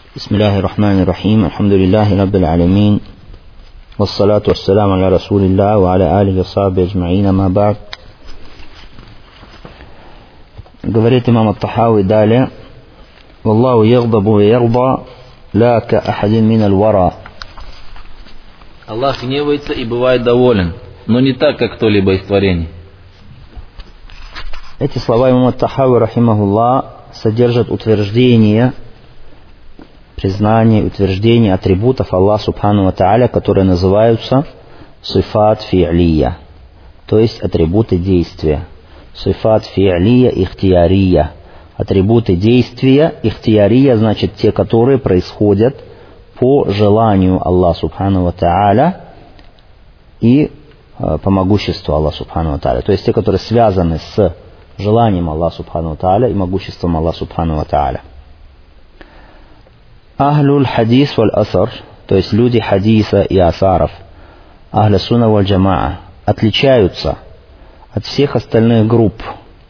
بسم الله الرحمن الرحيم. الحمد لله رب العالمين، والصلاة والسلام على رسول الله وعلى آله وصحبه أجمعين. أما بعد. Говорит имам ат-Тахави далее: «Валлаху ягдабу ва ярда ла ка ахадин мин аль-вара». Аллах гневается и бывает доволен, но не так, как кто-либо из творений. Эти слова имама ат-Тахави, рахимахуллах, содержат утверждение, признание, утверждение атрибутов Аллаха Субхану ва Тааля, которые называются сифат фи'лия, то есть атрибуты действия. Сифат фи'лия ихтиярия. Атрибуты действия ихтиярия, значит те, которые происходят по желанию Аллаха Субхану ва Тааля и по могуществу Аллаха Субхану ва Тааля. То есть те, которые связаны с желанием Аллаха Субхану ва Тааля и могуществом Аллаха Субхану ва Тааля. Ахлюль хадис валь асар, то есть люди хадиса и асаров, ахля сунна валь джамаа, отличаются от всех остальных групп,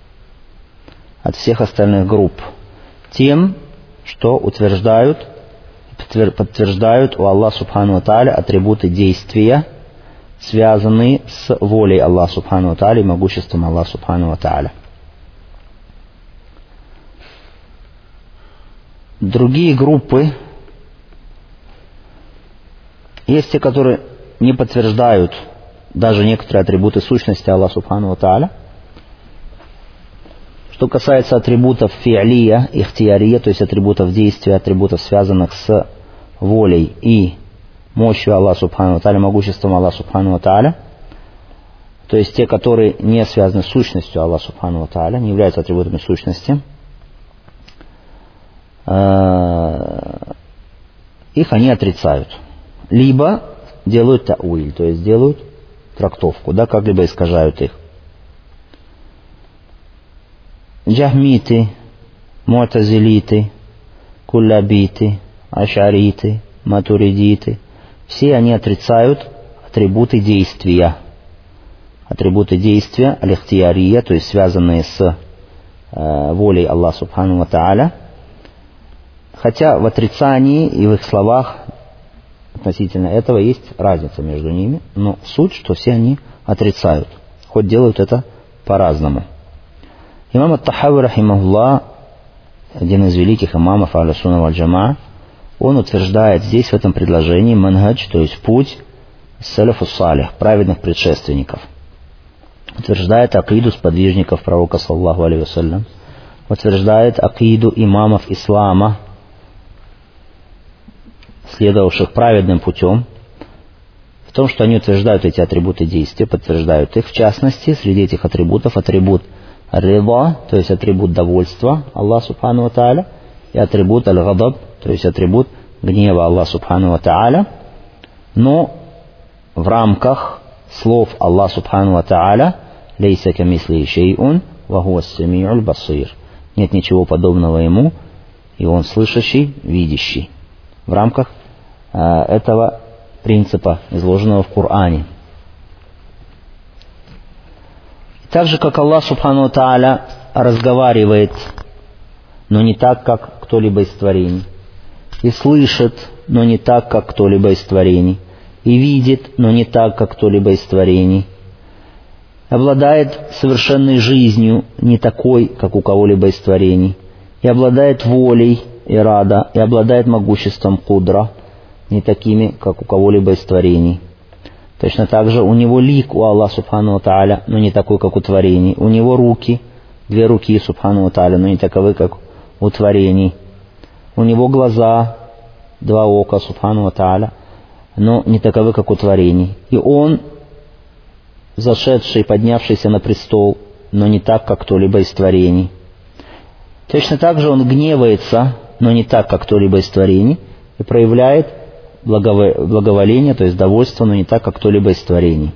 тем, что подтверждают у Аллаха Субхану ва Тааля атрибуты действия, связанные с волей Аллаха Субхану ва Тааля и могуществом Аллаха Субхану ва Тааля. Другие группы, есть те, которые не подтверждают даже некоторые атрибуты сущности Аллаха Субхану ва Тааля. Что касается атрибутов фи'лия, ихтиярия, то есть атрибутов действия, атрибутов, связанных с волей и мощью Аллаха Субхану ва Тааля, могуществом Аллаха Субхану ва Тааля, то есть те, которые не связаны с сущностью Аллаха Субхану ва Тааля, не являются атрибутами сущности, их они отрицают. Либо делают тауиль, то есть делают трактовку, как-либо искажают их. Джахмиты, му'тазилиты, куллабиты, ашариты, матуридиты, все они отрицают атрибуты действия. Атрибуты действия, аль-ихтиярия, то есть связанные с волей Аллаха Субхану ва Тааля. Хотя в отрицании и в их словах относительно этого есть разница между ними, но суть, что все они отрицают, хоть делают это по-разному. Имам ат-Тахави, рахимахуллах, один из великих имамов ахля сунна валь джамаа, он утверждает здесь в этом предложении манхадж, то есть путь салафу салих, праведных предшественников. Утверждает акиду сподвижников пророка саллаллаху алейхи вассалям, утверждает акиду имамов ислама, следовавших праведным путем, в том, что они утверждают эти атрибуты действия, подтверждают их. В частности, среди этих атрибутов атрибут рида, то есть атрибут довольства Аллаха Субхану ва Тааля, и атрибут аль-гадаб, то есть атрибут гнева Аллаха Субхану ва Тааля, но в рамках слов Аллаха Субхану ва Тааля «Лейса камислихи шей'ун ва хуа ас-сами'уль басир». Нет ничего подобного ему, и он слышащий, видящий. В рамках этого принципа, изложенного в Коране. Так же, как Аллах Субхану ва Тааля разговаривает, но не так, как кто-либо из творений, и слышит, но не так, как кто-либо из творений, и видит, но не так, как кто-либо из творений, обладает совершенной жизнью, не такой, как у кого-либо из творений, и обладает волей, ирада, и обладает могуществом кудра, не такими, как у кого-либо из творений. Точно так же у него лик у Аллаха Субхану ва Тааля, но не такой, как у творений. У него руки, 2 руки Субхану ва Тааля, но не таковы, как у творений. У него глаза, 2 ока Субхану ва Тааля, но не таковы, как у творений. И он, зашедший, поднявшийся на престол, но не так, как кто-либо из творений. Точно так же он гневается, но не так, как кто-либо из творений, и проявляет благоволение, то есть довольство, но не так, как кто-либо из творений.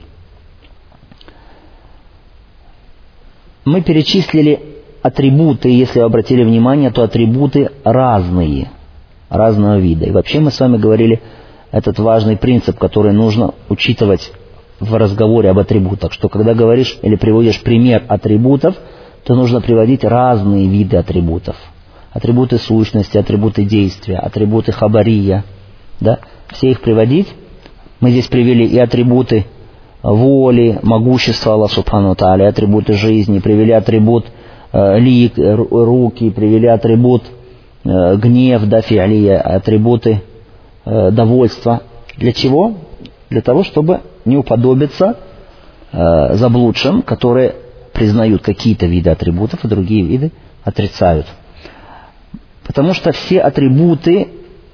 Мы перечислили атрибуты, если вы обратили внимание, то атрибуты разного вида. И вообще мы с вами говорили этот важный принцип, который нужно учитывать в разговоре об атрибутах, что когда говоришь или приводишь пример атрибутов, то нужно приводить разные виды атрибутов. атрибуты сущности, атрибуты действия, атрибуты хабария, да, все их приводить. Мы здесь привели и атрибуты воли, могущества Аллаха Субхану ва Тааля, атрибуты жизни, привели атрибут лик, руки, привели атрибут гнев, да, фиалия, атрибуты довольства. Для чего? Для того, чтобы не уподобиться заблудшим, которые признают какие-то виды атрибутов, а другие виды отрицают. Потому что все атрибуты,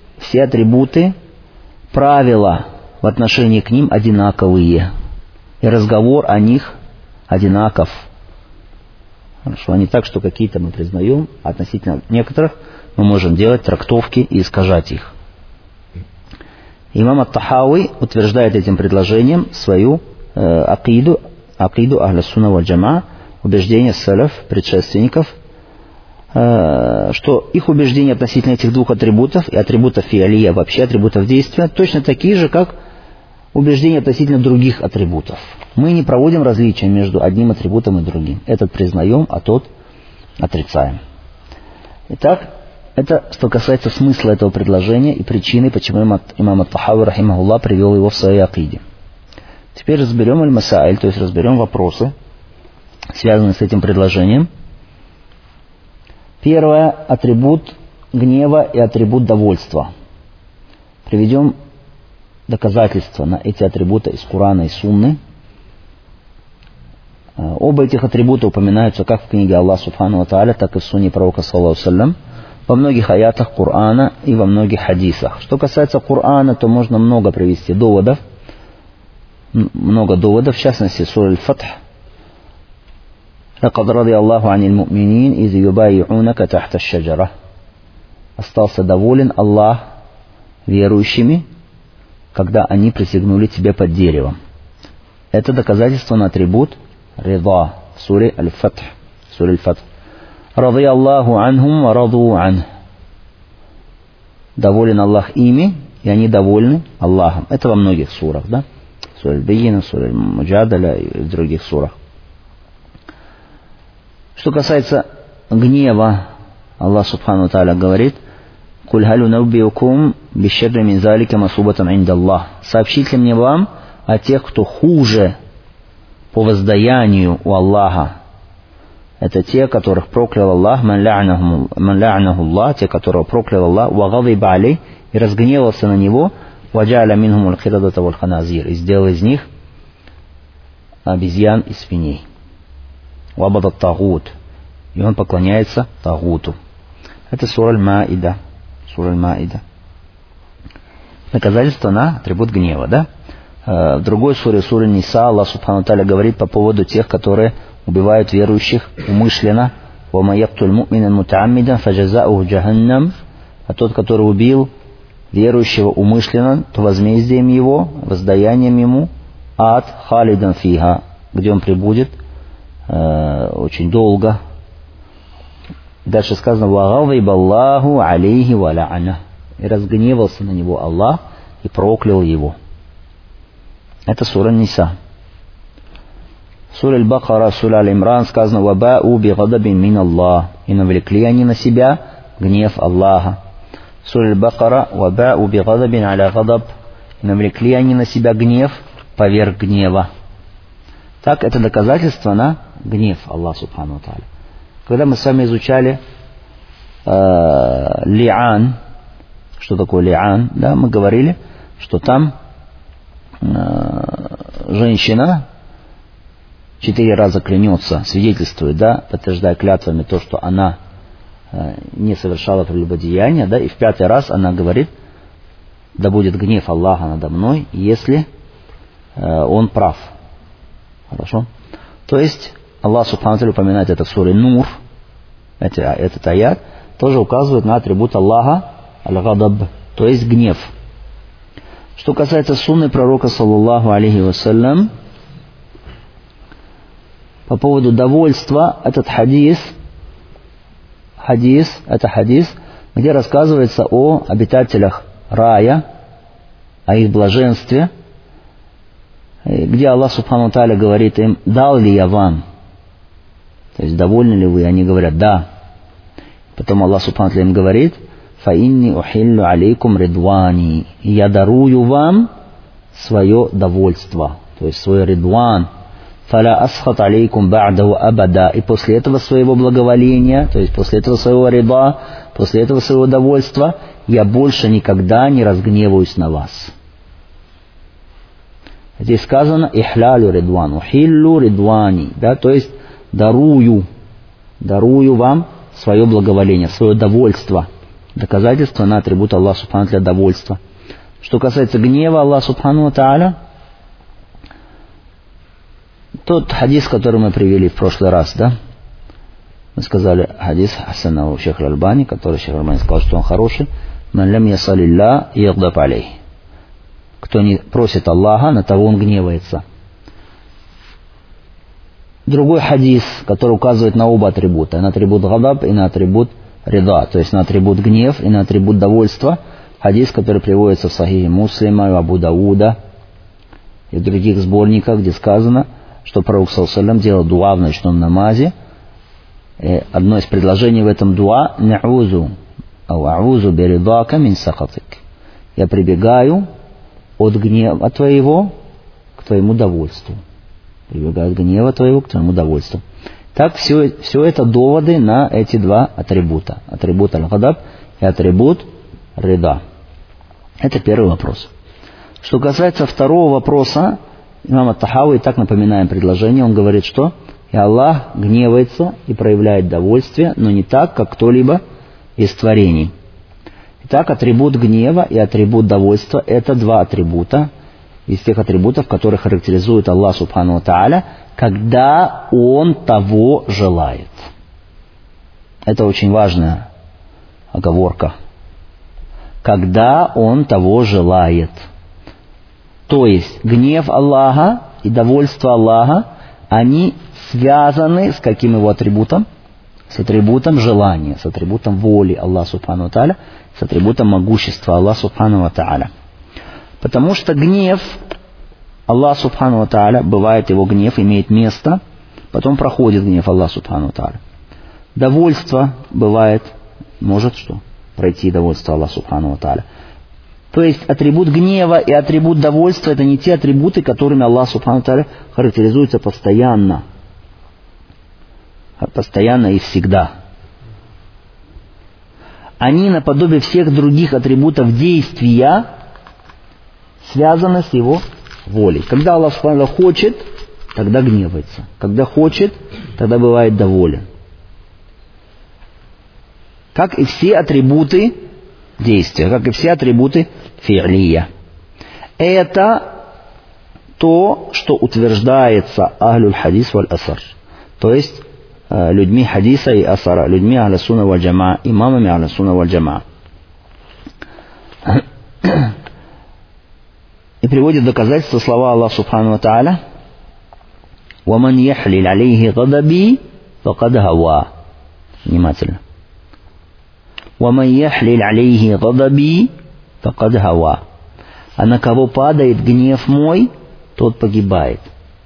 правила в отношении к ним одинаковые. И разговор о них одинаков. Хорошо, а не так, что какие-то мы признаем, а относительно некоторых мы можем делать трактовки и искажать их. Имам ат-Тахауи утверждает этим предложением свою акиду ахля сунна валь джамаа, убеждение салаф, предшественников, что их убеждения относительно этих двух атрибутов, и атрибутов фиалия, вообще атрибутов действия, точно такие же, как убеждения относительно других атрибутов. Мы не проводим различия между одним атрибутом и другим. Этот признаем, а тот отрицаем. Итак, это что касается смысла этого предложения и причины, почему имам ат-Тахауи, рахимахуллах, привел его в своей акиде. Теперь разберем аль-масаиль, то есть разберем вопросы, связанные с этим предложением. Первое – атрибут гнева и атрибут довольства. Приведем доказательства на эти атрибуты из Корана и Сунны. Оба этих атрибута упоминаются как в книге Аллаха Субхану ва Тааля, так и в Сунне пророка саллаллаху алейхи ва саллям, во многих аятах Корана и во многих хадисах. Что касается Корана, то можно много привести доводов, в частности, сура Аль-Фатх. «Лакад ради Аллаху анил му'минин, из юбайюнака тахта шаджара». Остался доволен Аллах верующими, когда они присягнули тебе под деревом. Это доказательство на атрибут рида в суре Аль-Фатх. «Ради Аллаху анхум ва раду ан». Доволен Аллах ими, и они довольны Аллахом. Это во многих сурах, да? Сура Аль-Байина, сура Аль-Муджадаля и в других сурах. Что касается гнева, Аллах Субхану ва Тааля говорит: «Куль халю навбиукум бишшарри мин залика масубатан инда Аллах». Сообщите мне вам о тех, кто хуже по воздаянию у Аллаха. Это те, которых проклял Аллах, ман ла'наху Аллах, те, которого проклял Аллах, ва гадиба алей, и разгневался на него, ва джа'аля минхум аль-кирадата валь ханазир, и сделал из них обезьян и свиней. Ва абада тагут, и он поклоняется тагуту. Это сура Аль-Маида. Доказательство на атрибут гнева, да? В другой суре, суре Ниса, Аллах Субхану ва Тааля говорит по поводу тех, которые убивают верующих умышленно. «Ва яктуль му'минан мутааммидан фаджазауху джаханнам». А тот, который убил верующего умышленно, то возмездием его, воздаянием ему ад халидан фиха, где он пребудет очень долго. Дальше сказано: «Ва гадиба Аллаху алейхи ва ла'ана». И разгневался на него Аллах и проклял его. Это сура Ниса. Сура Аль-Бакара, сура Аль-Имран сказано: «Ваба'у би гадабин мин Аллах». И навлекли они на себя гнев Аллаха. Сура Аль-Бакара: «Ваба'у би гадабин аля гадаб». И навлекли они на себя гнев поверх гнева. Так, это доказательство на гнев Аллаха Субхану ва Тааля. Когда мы с вами изучали ли'ан, что такое ли'ан, да, мы говорили, что там женщина 4 раза клянется, свидетельствует, да, подтверждая клятвами то, что она не совершала прелюбодеяния, да, и в 5-й раз она говорит: да будет гнев Аллаха надо мной, если он прав. Хорошо? То есть Аллах Субхану ва Тааля упоминает это в суре Нур, этот аят тоже указывает на атрибут Аллаха аль-гадаб, то есть гнев. Что касается сунны пророка саллаллаху алейхи вассалям, по поводу довольства, этот хадис, где рассказывается о обитателях рая, о их блаженстве, где Аллах Субхану ва Тааля говорит им: дал ли я вам? То есть довольны ли вы? Они говорят: да. Потом Аллах Субхану ва Тааля им говорит: «Фаинни ухиллю алейкум ридвани». Я дарую вам свое довольство, то есть свой ридван. «Фаля асхат алейкум ба'даху абада». И после этого своего благоволения, то есть после этого своего рида, после этого своего довольства, я больше никогда не разгневаюсь на вас. Здесь сказано «Ихлялю ридван», «Ухиллю ридвани», да, то есть дарую вам свое благоволение, свое довольство. Доказательство на атрибут Аллаха Субхану ва Тааля довольства. Что касается гнева Аллаха Субхану ва Тааля, тот хадис, который мы привели в прошлый раз, да, мы сказали хадис Хасана у Шейха Аль-Альбани, который Шейх Аль-Альбани сказал, что он хороший. «Ман лям ясалилля ягдаб алейх». Кто не просит Аллаха, на того он гневается. Другой хадис, который указывает на оба атрибута, на атрибут гадаб и на атрибут рида, то есть на атрибут гнев и на атрибут довольства. Хадис, который приводится в Сахихе Муслима, в Абу Дауда и в других сборниках, где сказано, что пророк саллаллаху алейхи ва саллям делал дуа в ночном намазе. И одно из предложений в этом дуа — «На'узу а'узу биридака мин сахатик». Я прибегаю от гнева твоего к твоему довольству. Прибегаю от гнева твоего к твоему довольству. Так, все это доводы на эти два атрибута. Атрибут аль-гадаб и атрибут рида. Это первый вопрос. Что касается второго вопроса, имам ат-Тахави, так напоминаем предложение, он говорит, что и Аллах гневается и проявляет довольствие, но не так, как кто-либо из творений. Итак, атрибут гнева и атрибут довольства – это два атрибута из тех атрибутов, которые характеризуют Аллах Субхану ва Тааля, когда Он того желает. Это очень важная оговорка. Когда Он того желает. То есть гнев Аллаха и довольство Аллаха, они связаны с каким его атрибутом? С атрибутом желания, с атрибутом воли Аллаха Субхану ва Тааля, с атрибутом могущества Аллаха Субхану ва Тааля. Потому что гнев Аллаха Субхану ва Тааля, бывает его гнев, имеет место, потом проходит гнев Аллаха Субхану ва Тааля. Довольство бывает, может что? Пройти довольство Аллаха Субхану ва Тааля. То есть атрибут гнева и атрибут довольства — это не те атрибуты, которыми Аллах Субхану ва Тааля характеризуется постоянно. Постоянно и всегда. Они, наподобие всех других атрибутов действия, связаны с его волей. Когда Аллах Субхану ва Тааля хочет, тогда гневается. Когда хочет, тогда бывает доволен. Как и все атрибуты действия, как и все атрибуты фи'лия. Это то, что утверждается ахлюль хадис валь асар. То есть людьми хадиса и асара, людьми ахля сунна валь джамаа, имамами ахля сунна валь джамаа. И приводит доказательство слова Аллаха Субхану ва Тааля: «Ваман яхлиль алейхи гадаби факад гава». Внимательно. «Ваман яхлиль алейхи гадаби факад гава». А на кого падает гнев мой, тот погибает.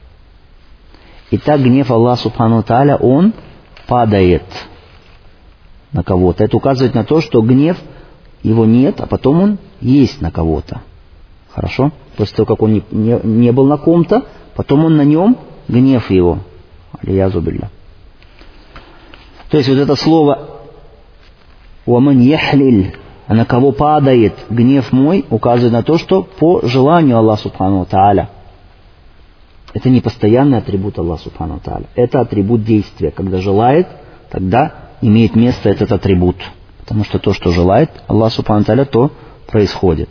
Итак, гнев Аллаха Субхану ва Тааля, он падает на кого-то. Это указывает на то, что гнев его нет, а потом он есть на кого-то. Хорошо? После того, как он не был на ком-то, потом он на нем, гнев его. Алиязу билля. То есть вот это слово «Уаман яхлиль», а на кого падает гнев мой, указывает на то, что по желанию Аллаха Субхану ва Тааля. Это не постоянный атрибут Аллаха Субхану ва Тааля. Это атрибут действия. Когда желает, тогда имеет место этот атрибут. Потому что то, что желает Аллах Субхану ва Тааля, то происходит.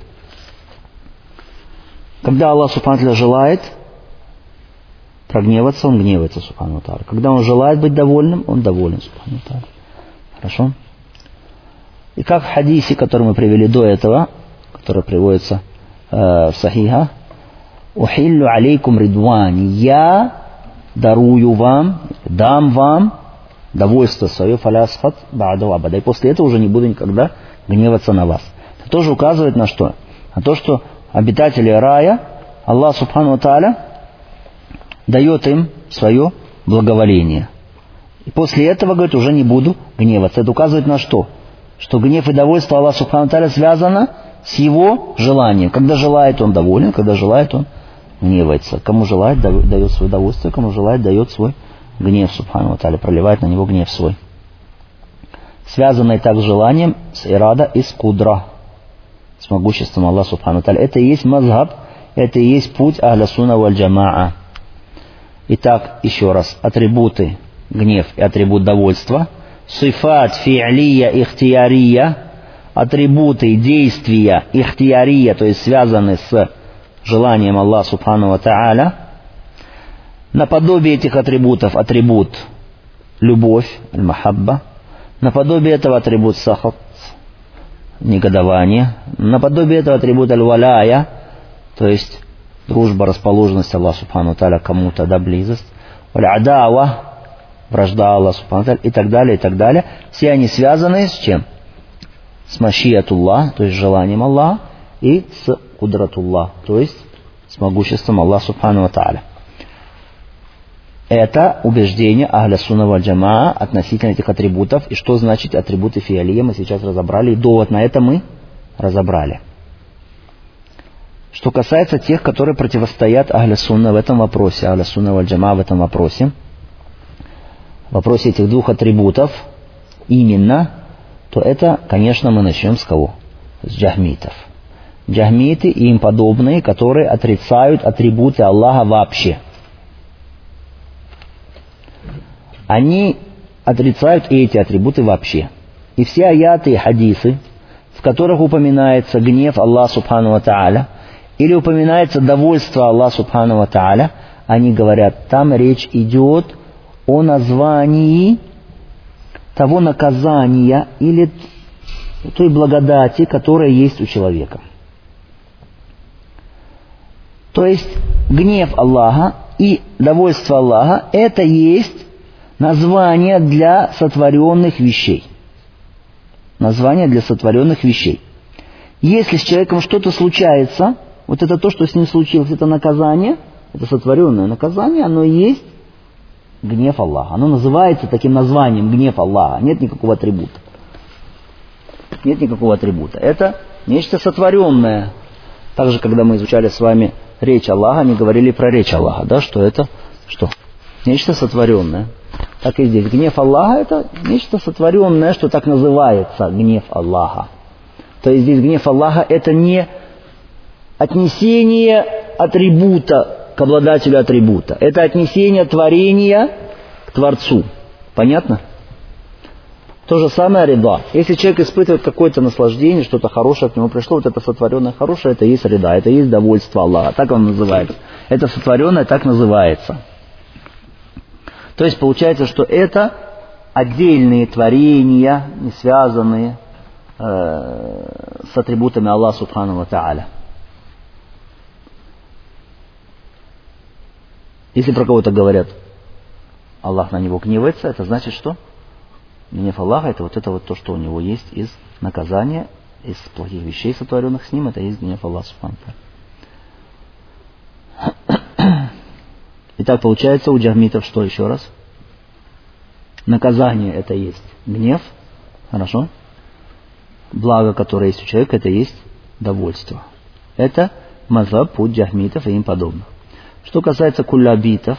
Когда Аллах Субхану ва Тааля желает прогневаться, он гневается Субхану ва Тааля. Когда он желает быть довольным, он доволен Субхану ва Тааля. Хорошо? И как в хадисе, который мы привели до этого, который приводится в Сахиха: «Ухиллю алейкум ридвани». Я дарую вам, дам вам довольство свое, фалясхат ба'даху абада. И после этого уже не буду никогда гневаться на вас. Это тоже указывает на что? На то, что обитатели рая, Аллах Субхану ва Тааля дает им свое благоволение. И после этого, говорит, уже не буду гневаться. Это указывает на что? Что гнев и довольство Аллаха Субхану ва Тааля связано с его желанием. Когда желает, он доволен, когда желает, он гневается. Кому желает, дает свое удовольствие, кому желает, дает свой гнев Субхану ва Тааля, проливает на него гнев свой. Связанное так с желанием, с ирада и с кудра, с могуществом Аллаха Субхану ва Тааля. Это и есть мазхаб, это и есть путь ахля сунна валь джамаа. Итак, еще раз, атрибуты гнев и атрибут довольства, сифат фи'лия ихтиярия, атрибуты действия ихтиярия, то есть связаны с желанием Аллаха Субхану ва Тааля. Наподобие этих атрибутов атрибут любовь, аль-махабба, наподобие этого атрибут сахат, негодование, наподобие этого атрибут аль-валяя, то есть дружба, расположенность Аллаха Субхану ва Тааля кому-то, да, близость, аль-адава, вражда Аллаха Субхану ва Тааля, и так далее, и так далее. Все они связаны с чем? С машиятуллах, то есть желанием Аллаха, и с кудратуллах, то есть с могуществом Аллаха Субхану ва Тааля. Это убеждение ахля сунна валь джамаа относительно этих атрибутов. И что значит атрибуты фиалия, мы сейчас разобрали. И довод на это мы разобрали. Что касается тех, которые противостоят ахля сунна в этом вопросе, ахля сунна валь джамаа в этом вопросе, в вопросе этих двух атрибутов именно, то это, конечно, мы начнем с кого? С джахмитов. Джахмиты и им подобные, которые отрицают атрибуты Аллаха вообще. Они отрицают и эти атрибуты вообще. И все аяты и хадисы, в которых упоминается гнев Аллаха Субхану ва Тааля, или упоминается довольство Аллаха Субхану ва Тааля, они говорят, там речь идет о названии того наказания или той благодати, которая есть у человека. То есть гнев Аллаха и довольство Аллаха – это есть название для сотворенных вещей. Название для сотворенных вещей. Если с человеком что-то случается, вот это то, что с ним случилось, это наказание, это сотворенное наказание, оно и есть гнев Аллаха. Оно называется таким названием гнев Аллаха. Нет никакого атрибута. Нет никакого атрибута. Это нечто сотворенное. Также, когда мы изучали с вами речь Аллаха, они говорили про речь Аллаха, да, что это что? Нечто сотворенное. Так и здесь. Гнев Аллаха – это нечто сотворенное, что так называется гнев Аллаха. То есть здесь гнев Аллаха – это не отнесение атрибута к обладателю атрибута. Это отнесение творения к Творцу. Понятно? То же самое рида. Если человек испытывает какое-то наслаждение, что-то хорошее к нему пришло, вот это сотворенное хорошее, это есть рида, это есть довольство Аллаха. Так он называется. Это сотворенное так называется. То есть получается, что это отдельные творения, не связанные с атрибутами Аллаха Субхану ва Тааля. Если про кого-то говорят, Аллах на него гневается, это значит что? Гнев Аллаха – это вот то, что у него есть из наказания, из плохих вещей, сотворенных с ним, это есть гнев Аллаха Субхану ва Тааля. Итак, получается у джахмитов что еще раз? Наказание – это есть гнев, хорошо? Благо, которое есть у человека, это есть довольство. Это мазхаб, путь джахмитов и им подобных. Что касается куллабитов,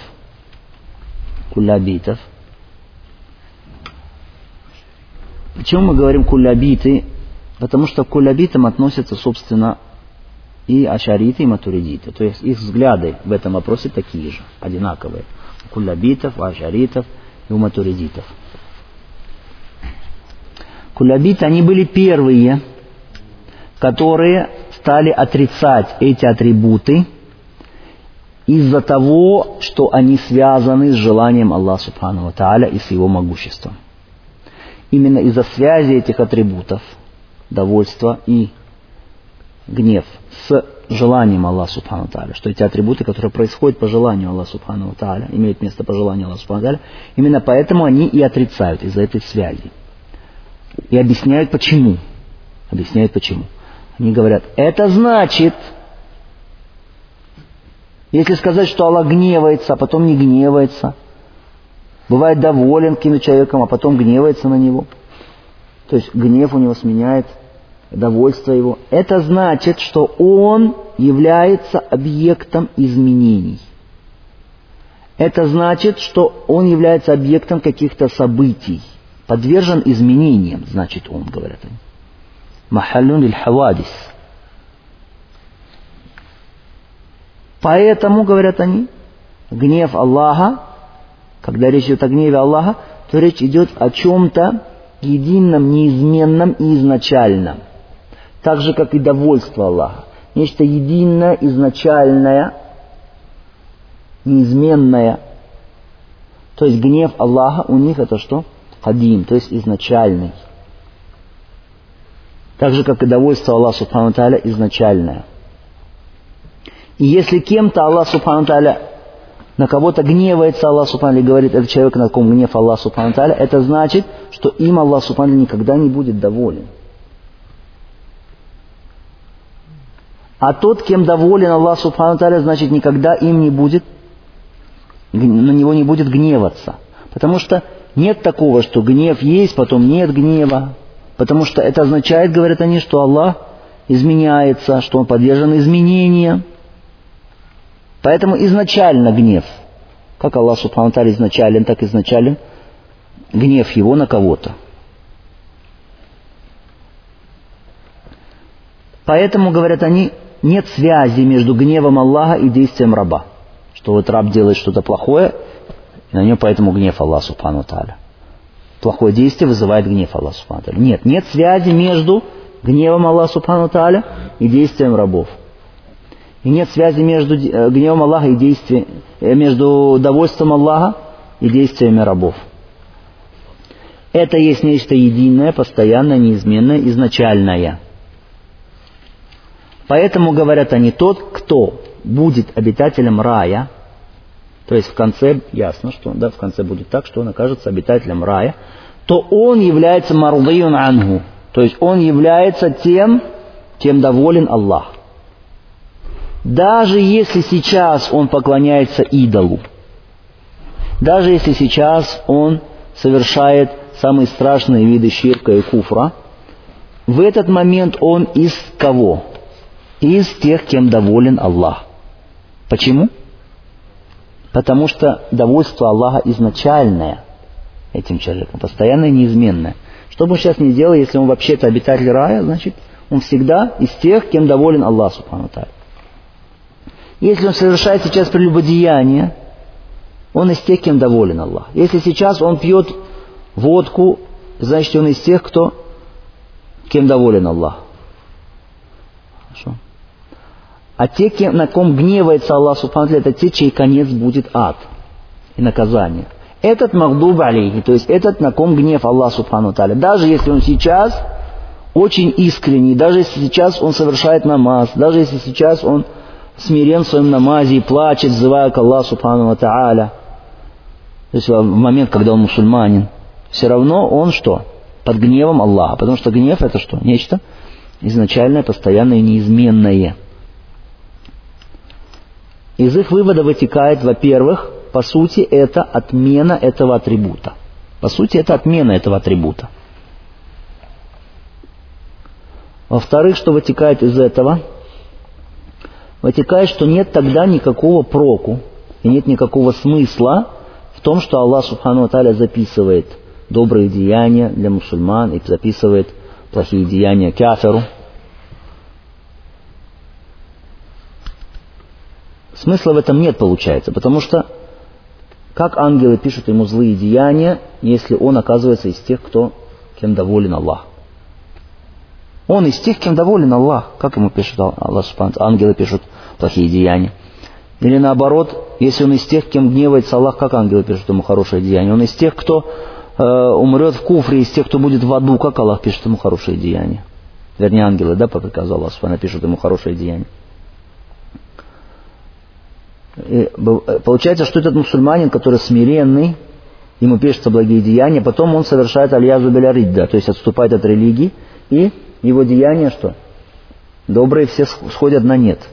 почему мы говорим куллабиты? Потому что к куллабитам относятся, собственно, и ашариты, и матуридиты. То есть их взгляды в этом вопросе такие же, одинаковые. У куллабитов, у ашаритов и у матуридитов. Куллабиты, они были первые, которые стали отрицать эти атрибуты из-за того, что они связаны с желанием Аллаха Субхану ва Тааля и с его могуществом. Именно из-за связи этих атрибутов, довольства и гнев, с желанием Аллаха Субхану ва Тааля, что эти атрибуты, которые происходят по желанию Аллаха Субхану ва Тааля, имеют место по желанию Аллаха Субхану ва Тааля, именно поэтому они и отрицают из-за этой связи. И объясняют почему. Они говорят, это значит, если сказать, что Аллах гневается, а потом не гневается, бывает доволен каким-то человеком, а потом гневается на него. То есть гнев у него сменяет довольство его. Это значит, что он является объектом изменений. Это значит, что он является объектом каких-то событий, подвержен изменениям, значит он, говорят они. Махаллюн лиль-хавадис. Поэтому, говорят они, гнев Аллаха, когда речь идет о гневе Аллаха, то речь идет о чем-то едином, неизменном и изначальном. Так же, как и довольство Аллаха. Нечто единое, изначальное, неизменное. То есть гнев Аллаха у них это что? Кадим, то есть изначальный. Так же, как и довольство Аллаха Субхану ва Тааля изначальное. И если кем-то Аллах Субхану ва Тааля на кого-то гневается, Аллах Субхану ва Тааля говорит, этот человек, на ком гнев Аллах Субхану ва Тааля, это значит, что им Аллах Субхану ва Тааля никогда не будет доволен. А тот, кем доволен Аллах Субхану ва Тааля, значит, никогда им не будет, на него не будет гневаться. Потому что нет такого, что гнев есть, потом нет гнева. Потому что это означает, говорят они, что Аллах изменяется, что Он подвержен изменениям. Поэтому изначально гнев, как Аллах Субхану ва Тааля изначален, так изначален гнев Его на кого-то. Поэтому, говорят они, нет связи между гневом Аллаха и действием раба. Что вот раб делает что-то плохое, и на нем поэтому гнев Аллаха Субхану ва Тааля. Плохое действие вызывает гнев Аллаха Субхану ва Тааля. Нет связи между гневом Аллаха Субхану ва Тааля и действием рабов. И нет связи между гневом Аллаха и действием, между довольством Аллаха и действиями рабов. Это есть нечто единое, постоянное, неизменное, изначальное. Поэтому, говорят они, тот, кто будет обитателем рая, то есть в конце, ясно, что в конце будет так, что он окажется обитателем рая, то он является мардиюн анху, то есть он является тем, кем доволен Аллах. Даже если сейчас он поклоняется идолу, даже если сейчас он совершает самые страшные виды ширка и куфра, в этот момент он из кого? Из тех, кем доволен Аллах. Почему? Потому что довольство Аллаха изначальное этим человеком, постоянное и неизменное. Что бы он сейчас ни делал, если он вообще-то обитатель рая, значит, он всегда из тех, кем доволен Аллах Субхану ва Тааля. Если он совершает сейчас прелюбодеяние, он из тех, кем доволен Аллах. Если сейчас он пьет водку, значит, он из тех, кем доволен Аллах. Хорошо. А те, на ком гневается Аллах Субхану ва Тааля, это те, чей конец будет ад и наказание. Этот магдуб алейхи, то есть этот, на ком гнев Аллах Субхану ва Тааля. Даже если он сейчас очень искренний, даже если сейчас он совершает намаз, даже если сейчас он смирен в своем намазе и плачет, взывая к Аллаху Субхану ва Тааля, то есть в момент, когда он мусульманин, все равно он что? Под гневом Аллаха. Потому что гнев это что? Нечто изначальное, постоянное и неизменное. Из их вывода вытекает, во-первых, по сути, это отмена этого атрибута. По сути, это отмена этого атрибута. Во-вторых, что вытекает из этого? Вытекает, что нет тогда никакого проку и нет никакого смысла в том, что Аллах Субхану ва Тааля записывает добрые деяния для мусульман и записывает плохие деяния кафиру. Смысла в этом нет, получается, потому что как ангелы пишут ему злые деяния, если он оказывается из тех, кем доволен Аллах? Он из тех, кем доволен Аллах. Как ему пишут Аллах Субхану ва Тааля? Ангелы пишут плохие деяния. Или наоборот, если он из тех, кем гневается Аллах, как ангелы пишут ему хорошие деяния? Он из тех, кто умрет в куфре, из тех, кто будет в аду, как Аллах пишет ему хорошие деяния? Вернее, ангелы, по приказу Аллаха Субхану ва Тааля пишут ему хорошие деяния. И получается, что этот мусульманин, который смиренный, ему пишутся благие деяния, потом он совершает аль-язу биля ридда, то есть отступает от религии, и его деяния что? Добрые все сходят на нет.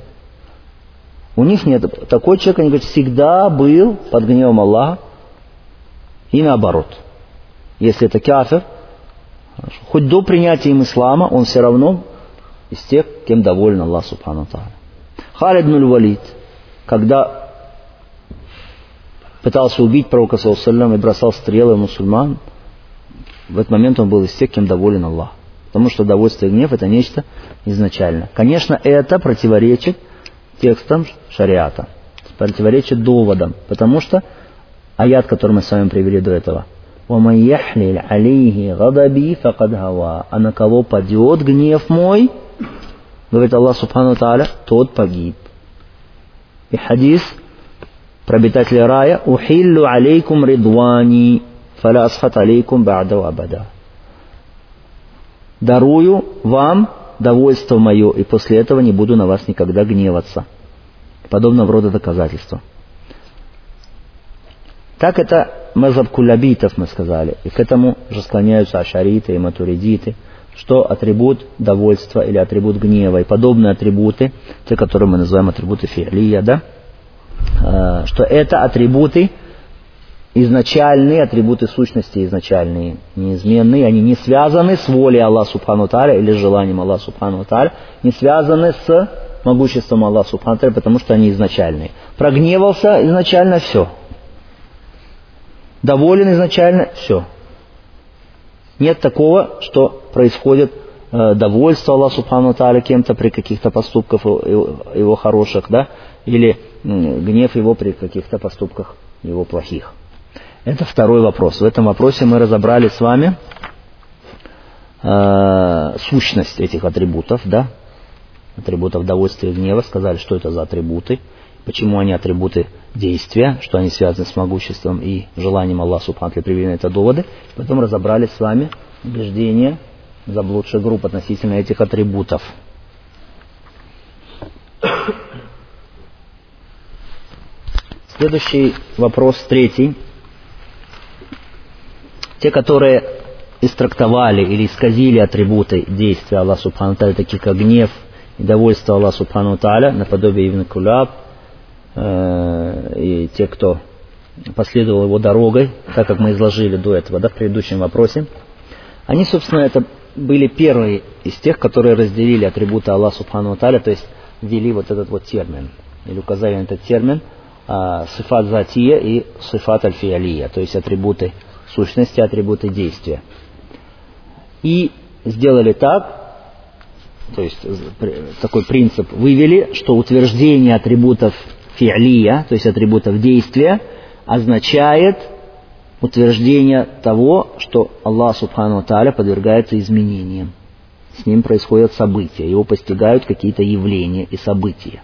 У них нет. Такой человек, они говорят, всегда был под гневом Аллаха, И наоборот. Если это кафир, хоть до принятия им ислама, он все равно из тех, кем доволен Аллах Субхану Тааля. Халид ибн аль-Валид, когда пытался убить пророка саллаллаху алейхи ва саллям и бросал стрелы в мусульман, в этот момент он был из тех, кем доволен Аллах. Потому что удовольствие и гнев — это нечто изначальное. Конечно, это противоречит текстам шариата, противоречит доводам, потому что аят, который мы с вами привели до этого, «Ваман яхлиль алейхи гадаби факад гава», а на кого падет гнев мой, говорит Аллах Субхану Тааля, тот погиб. И хадис про обитателя рая: «Ухиллю алейкум ридвани, фаля асхат алейкум ба'да абада». Дарую вам довольство мое, и после этого не буду на вас никогда гневаться. Подобного рода доказательства. Так это мазхаб куллабитов, мы сказали. И к этому же склоняются ашариты и матуридиты, что атрибут довольства или атрибут гнева и подобные атрибуты, те, которые мы называем атрибуты фи'лия, да? Что это атрибуты изначальные, атрибуты сущности изначальные, неизменные, они не связаны с волей Аллаха Субхану Тааля или с желанием Аллаха Субхану Тааля, не связаны с могуществом Аллаха Субхану Тааля, потому что они изначальные. Прогневался изначально — все. Доволен изначально — все. Нет такого, что происходит довольство Аллаха Субхану Тааля кем-то при каких-то поступках его хороших, да, или гнев его при каких-то поступках его плохих. Это второй вопрос. В этом вопросе мы разобрали с вами сущность этих атрибутов, да, атрибутов довольствия и гнева, сказали, что это за атрибуты, почему они атрибуты действия, что они связаны с могуществом и желанием Аллаха Субхану Тааля, привели на это доводы. Потом разобрали с вами убеждения заблудших групп относительно этих атрибутов. Следующий вопрос, третий. Те, которые истрактовали или исказили атрибуты действия Аллаха Субхану Тааля, такие как гнев и довольство Аллаха Субхану Тааля, наподобие Ибн Кулаб, и те, кто последовал его дорогой, так как мы изложили до этого, да, в предыдущем вопросе, они, собственно, это были первые из тех, которые разделили атрибуты Аллаха Субхану Тааля, то есть ввели вот этот вот термин, или указали на этот термин сифат затия и сифат аль-фиалия, то есть атрибуты сущности, атрибуты действия. И сделали так, то есть такой принцип вывели, что утверждение атрибутов фи'лия, то есть атрибутов действия, означает утверждение того, что Аллах Субхану Тааля подвергается изменениям. С ним происходят события, его постигают какие-то явления и события.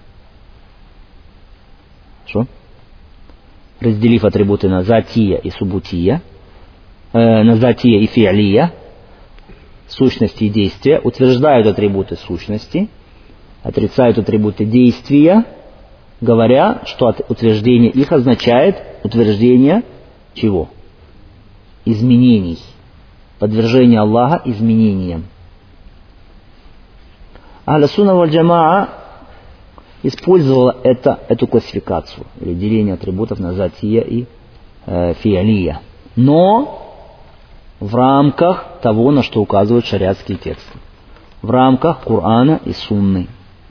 Хорошо? Разделив атрибуты на затия и субутия, на затия и фи'лия, сущности и действия, утверждают атрибуты сущности, отрицают атрибуты действия, говоря, что утверждение их означает утверждение чего? Изменений. Подвержение Аллаха изменениям. Ахлю сунна валь джамаа использовала эту классификацию, или деление атрибутов на затия и фи'лия. Но в рамках того, на что указывают шариатские тексты. В рамках Корана и Сунны.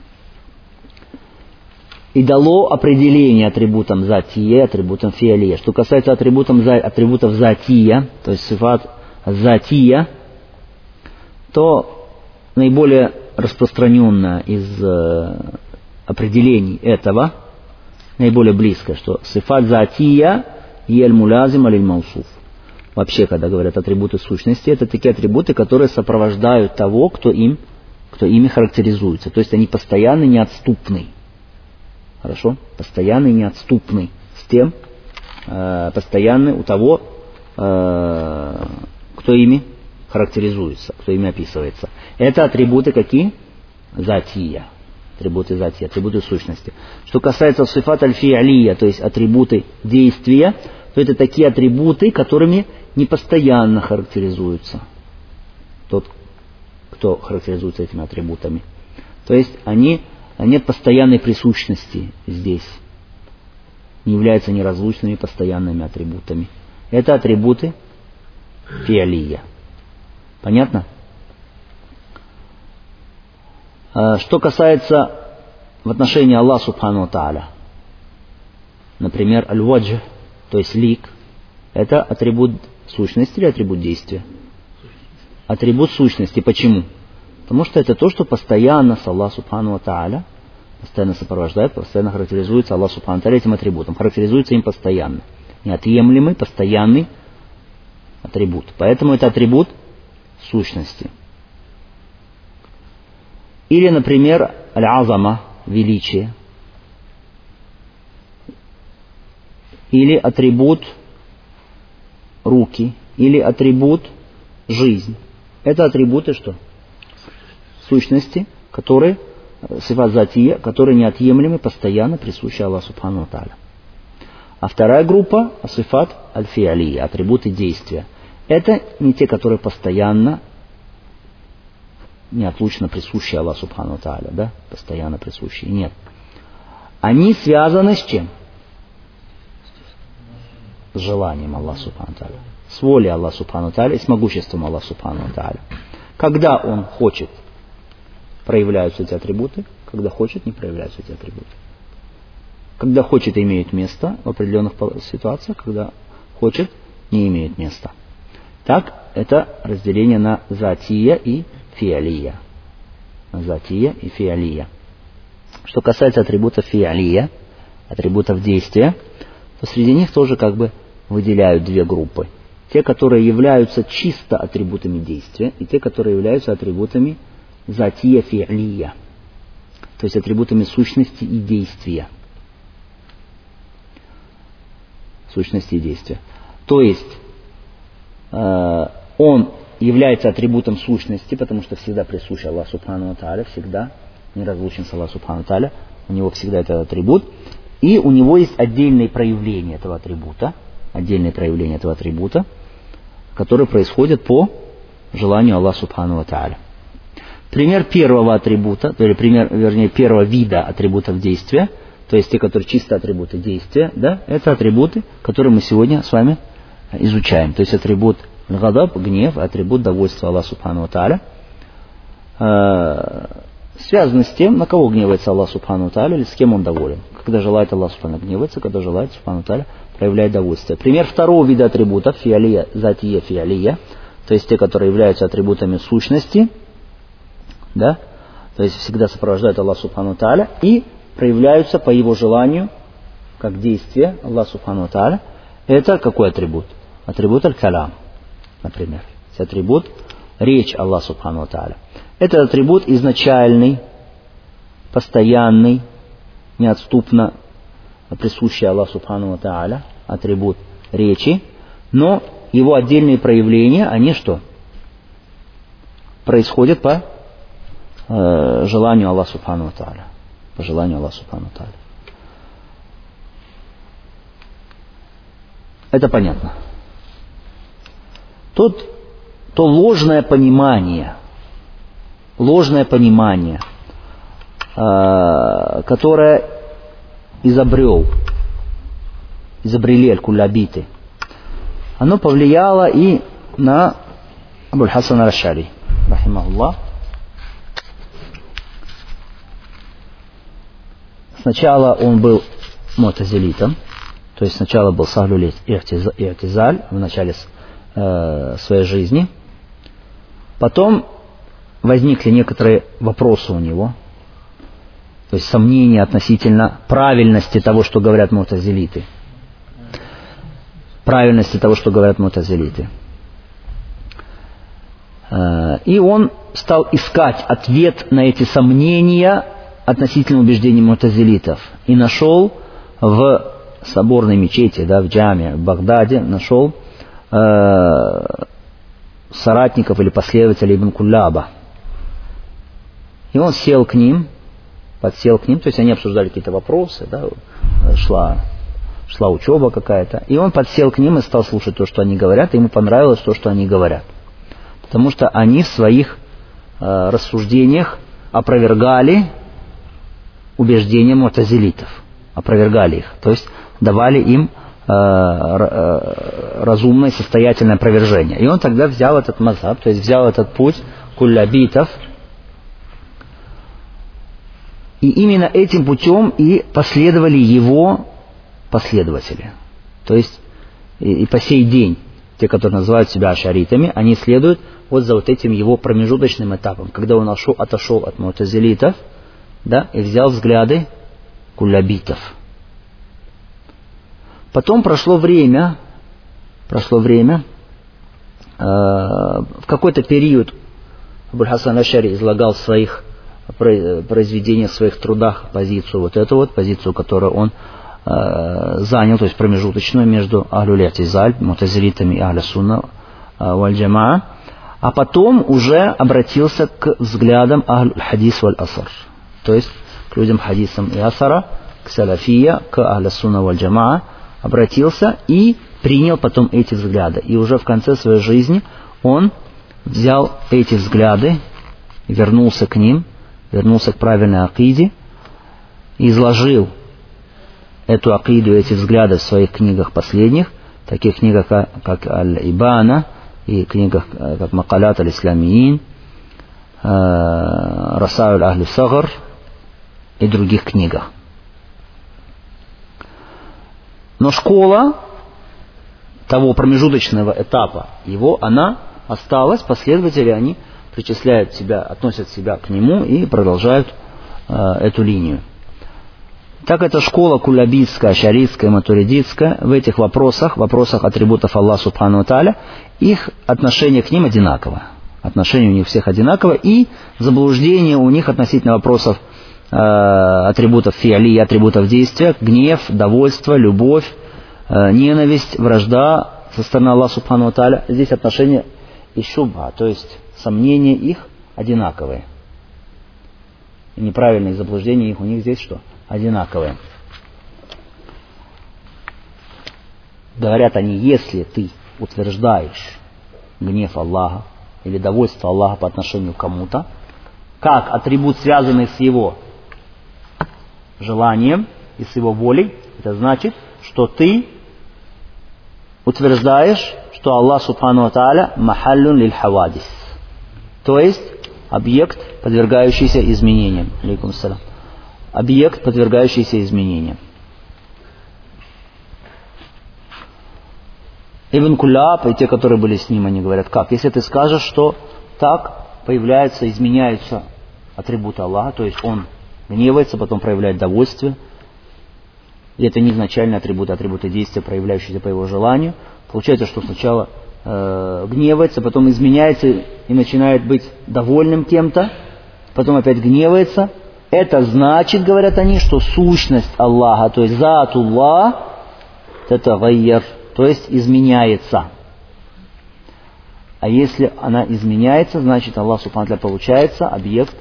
И дало определение атрибутам затия, атрибутам фи'лия. Что касается атрибутов затия, то есть сифат затия, то наиболее распространенное из определений этого, наиболее близкое, что сифат затия ель мулазим аль маусуф. Вообще, когда говорят атрибуты сущности, это такие атрибуты, которые сопровождают того, кто ими характеризуется. То есть они постоянны, неотступны. Хорошо? Постоянный, неотступный. С тем, постоянный у того, кто ими характеризуется, кто ими описывается. Это атрибуты какие? Затия. Атрибуты затия, атрибуты сущности. Что касается сифат аль-фи'лия, то есть атрибуты действия, то это такие атрибуты, которыми не постоянно характеризуются тот, кто характеризуется этими атрибутами. То есть нет постоянной присущности здесь, не являются неразлучными постоянными атрибутами. Это атрибуты фиалия. Понятно? Что касается в отношении Аллаха Субхану ва Тааля, например, аль-ваджх, то есть лик, это атрибут сущности или атрибут действия? Атрибут сущности. Почему? Потому что это то, что постоянно с Аллахом Субхану ва Тааля, постоянно сопровождает, постоянно характеризуется Аллах Субхану ва Тааля этим атрибутом. Характеризуется им постоянно. Неотъемлемый, постоянный атрибут. Поэтому это атрибут сущности. Или, например, аль-азама, величие. Или атрибут руки. Или атрибут жизнь. Это атрибуты что? Сущности, которые, сифат затия, которые неотъемлемы, постоянно присущи Аллаху Субхану ва Тааля. А вторая группа, сифат аль-фиалия, атрибуты действия. Это не те, которые постоянно, неотлучно присущи Аллаху Субхану ва Тааля, да? Постоянно присущие. Нет. Они связаны с чем? С желанием Аллаха Субхану ва Тааля. С волей Аллаха Субхану ва Тааля и с могуществом Аллаха Субхану ва Тааля. Когда Он хочет, проявляются эти атрибуты, когда хочет, не проявляются эти атрибуты. Когда хочет, имеют место в определенных ситуациях, когда хочет, не имеют места. Так, это разделение на затия и фиалия. Затия и фиалия. Что касается атрибутов фиалия, атрибутов действия, то среди них тоже как бы выделяют две группы. Те, которые являются чисто атрибутами действия, и те, которые являются атрибутами затия фиалия. То есть атрибутами сущности и действия. Сущности и действия. То есть он является атрибутом сущности, потому что всегда присущ Аллаху Субхану ва Тааля, всегда неразлучен с Аллахом Субхану ва Тааля, у него всегда этот атрибут, и у него есть отдельные проявления этого атрибута, которые происходят по желанию Аллаха Субхану ва Тааля. Пример первого атрибута, первого вида атрибутов действия, то есть те, которые чисто атрибуты действия, да, это атрибуты, которые мы сегодня с вами изучаем. То есть атрибут гадаб, гнев, атрибут довольства Аллаха Субхану ва Тааля, связаны с тем, на кого гневается Аллах Субхану ва Тааля или с кем он доволен. Когда желает Аллах Субхану гневается, когда желает Субхану ва Тааля проявляет довольствие. Пример второго вида атрибутов, фиалия, затия, фиалия, то есть те, которые являются атрибутами сущности, да, то есть всегда сопровождают Аллах Субхану ва Тааля и проявляются по его желанию, как действие Аллаха Субхану ва Тааля. Это какой атрибут? Атрибут аль-калам, например. Это атрибут речь Аллаха Субхану ва Тааля. Это атрибут изначальный, постоянный, неотступно присущий Аллаху Субхану ва Тааля, атрибут речи, но его отдельные проявления, они что? Происходят по желанию Аллаха Субхану ва Тааля. По желанию Аллаха Субхану ва Тааля. Это понятно. То ложное понимание, которое изобрели аль-куллабиты, оно повлияло и на Абуль-Хасан ар-Аш'ари, рахимахуллах. Сначала он был му'тазилитом, то есть сначала был сахлюль и'тизаль в начале своей жизни. Потом возникли некоторые вопросы у него, то есть сомнения относительно правильности того, что говорят му'тазилиты. И он стал искать ответ на эти сомнения относительно убеждений му'тазилитов. И нашел в соборной мечети, да, в джаме, в Багдаде, нашел соратников или последователей Ибн Куллаба. И он подсел к ним, то есть они обсуждали какие-то вопросы, да, шла учеба какая-то. И он подсел к ним и стал слушать то, что они говорят, и ему понравилось то, что они говорят. Потому что они в своих рассуждениях опровергали убеждения му'тазилитов. Опровергали их. То есть давали им разумное, состоятельное опровержение. И он тогда взял этот мазхаб, то есть взял этот путь куллябитов, и именно этим путем и последовали его последователи. То есть и по сей день те, которые называют себя ашаритами, они следуют вот за вот этим его промежуточным этапом, когда он отошел от мутазилитов, да, и взял взгляды куллябитов. Потом прошло время, в какой-то период Абуль Хасан Аш'ари излагал в своих произведениях, в своих трудах позицию вот эту вот, позицию, которую он занял, то есть промежуточную между Ахлюль-И'тизаль, мутазилитами и Ахлю-Сунна валь-Джамаа, а потом уже обратился к взглядам Ахлюль-Хадис валь-Асар, то есть к людям хадисам и асара, к салафия, к Ахлю-Сунна валь-Джамаа, обратился и принял потом эти взгляды. И уже в конце своей жизни он взял эти взгляды, вернулся к ним, вернулся к правильной акиде, изложил эту акиду, эти взгляды в своих книгах последних, таких книгах, как Аль-Ибана, и книгах, как Макалат Аль-Исламиин, Расауль Ахлю-Сагар и других книгах. Но школа того промежуточного этапа его, она осталась, последователи, они причисляют себя, относят себя к нему и продолжают эту линию. Так эта школа куллябитская, ашаритская, матуридитская в этих вопросах атрибутов Аллаха Субхану ва Тааля, их отношение к ним одинаково. Отношение у них всех одинаково, и заблуждение у них относительно вопросов атрибутов фи'ли, атрибутов действия, гнев, довольство, любовь, ненависть, вражда со стороны Аллаха Субхану ва Тааля. Здесь отношения и шубха, то есть сомнения их одинаковые. И неправильные заблуждения их у них здесь что? Одинаковые. Говорят они, если ты утверждаешь гнев Аллаха или довольство Аллаха по отношению к кому-то, как атрибут, связанный с его желанием и с его волей, это значит, что ты утверждаешь, что Аллах Субхану ва Тааля махаллюн лиль хавадис, то есть объект, подвергающийся изменениям. Алейкум ассалям. Объект, подвергающийся изменениям. Ибн Куллаб и те, которые были с ним, они говорят, как? Если ты скажешь, что так появляются, изменяются атрибуты Аллаха, то есть он гневается, потом проявляет довольствие, и это не изначальные атрибуты действия, проявляющиеся по его желанию, получается, что сначала гневается, потом изменяется и начинает быть довольным кем-то, потом опять гневается. Это значит, говорят они, что сущность Аллаха, то есть затуллах, это гайяр, то есть изменяется. А если она изменяется, значит Аллах Субхану ва Тааля получается объект,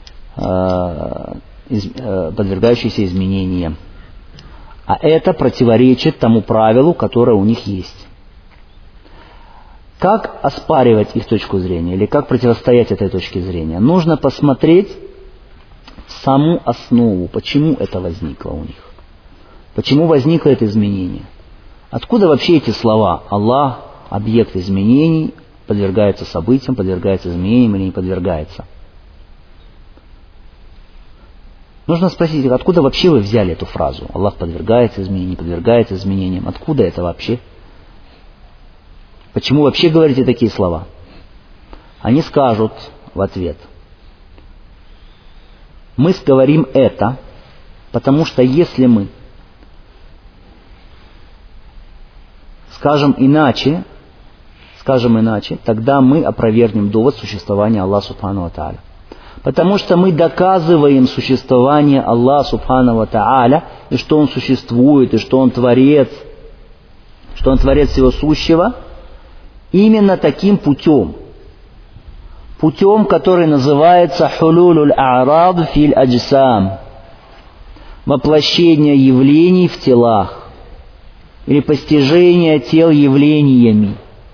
подвергающийся изменениям. А это противоречит тому правилу, которое у них есть. Как оспаривать их точку зрения или как противостоять этой точке зрения? Нужно посмотреть саму основу, почему это возникло у них. Почему возникло это изменение? Откуда вообще эти слова? Аллах, объект изменений, подвергается событиям, подвергается изменениям или не подвергается? Нужно спросить, откуда вообще вы взяли эту фразу? Аллах подвергается изменениям, не подвергается изменениям. Откуда это вообще? Почему вообще говорите такие слова? Они скажут в ответ: мы говорим это, потому что если мы скажем иначе, тогда мы опровергнем довод существования Аллаха Субхану ва Тааля. Потому что мы доказываем существование Аллаха Субхану ва Тааля, и что Он существует, и что Он творец всего сущего, именно таким путем. Путем, который называется хулулуль а'рад фил аджсам, воплощение явлений в телах, или постижение тел явлениями.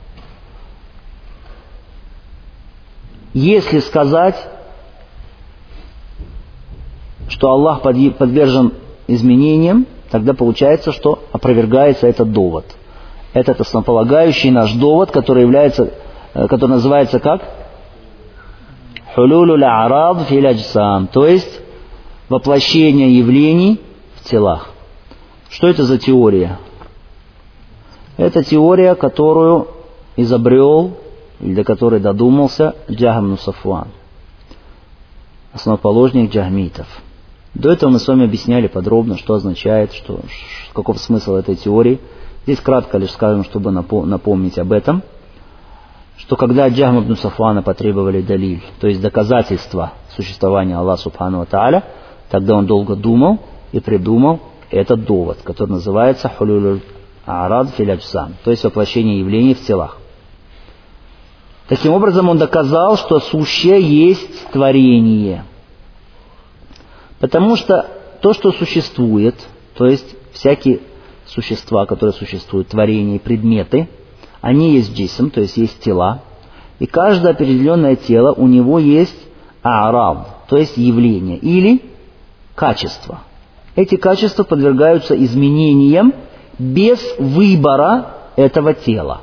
Если сказать, что Аллах подвержен изменениям, тогда получается, что опровергается этот довод. Этот основополагающий наш довод, который называется как? Хулюлюль а'рад фил аджсам, то есть воплощение явлений в телах. Что это за теория? Это теория, которую изобрел, или до которой додумался Джахм ибн Сафван, основоположник джахмитов. До этого мы с вами объясняли подробно, что означает, каков смысл этой теории. Здесь кратко лишь скажем, чтобы напомнить об этом, что когда Джахм ибн Сафвана потребовали далиль, то есть доказательства существования Аллаха Субхану ва Тааля, тогда он долго думал и придумал этот довод, который называется хулюлюль а'рад фил аджсам, то есть воплощение явлений в телах. Таким образом, он доказал, что сущее есть творение. Потому что то, что существует, то есть всякие существа, которые существуют, творения и предметы, они есть джисм, то есть есть тела. И каждое определенное тело, у него есть а'рад, то есть явление или качество. Эти качества подвергаются изменениям без выбора этого тела.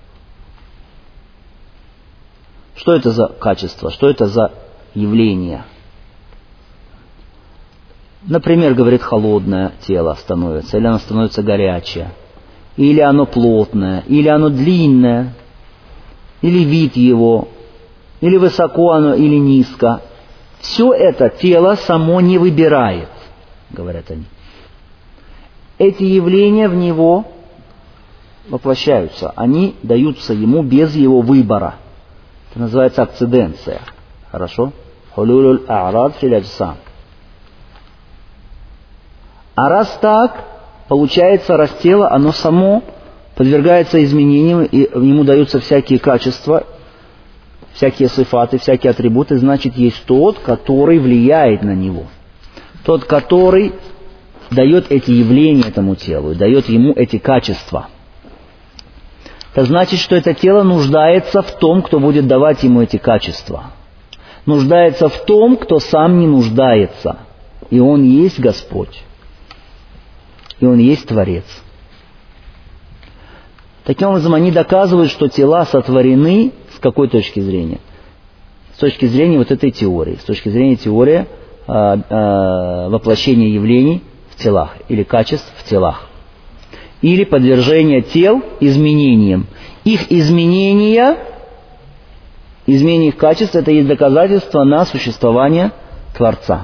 Что это за качество? Что это за явление? Например, говорит, холодное тело становится, или оно становится горячее, или оно плотное, или оно длинное, или вид его, или высоко оно, или низко. Все это тело само не выбирает, говорят они. Эти явления в него воплощаются, они даются ему без его выбора. Это называется акциденция. Хорошо? Хулюлюль а'рад фил аджсам. А раз так, получается, раз тело, оно само подвергается изменениям, и ему даются всякие качества, всякие сифаты, всякие атрибуты, значит, есть тот, который влияет на него. Тот, который дает эти явления этому телу, дает ему эти качества. Это значит, что это тело нуждается в том, кто будет давать ему эти качества. Нуждается в том, кто сам не нуждается. И он есть Господь. И он есть Творец. Таким образом, они доказывают, что тела сотворены с какой точки зрения? С точки зрения вот этой теории. С точки зрения теории воплощения явлений в телах или качеств в телах. Или подвержение тел изменениям. Их изменение их качеств, это есть доказательство на существование Творца.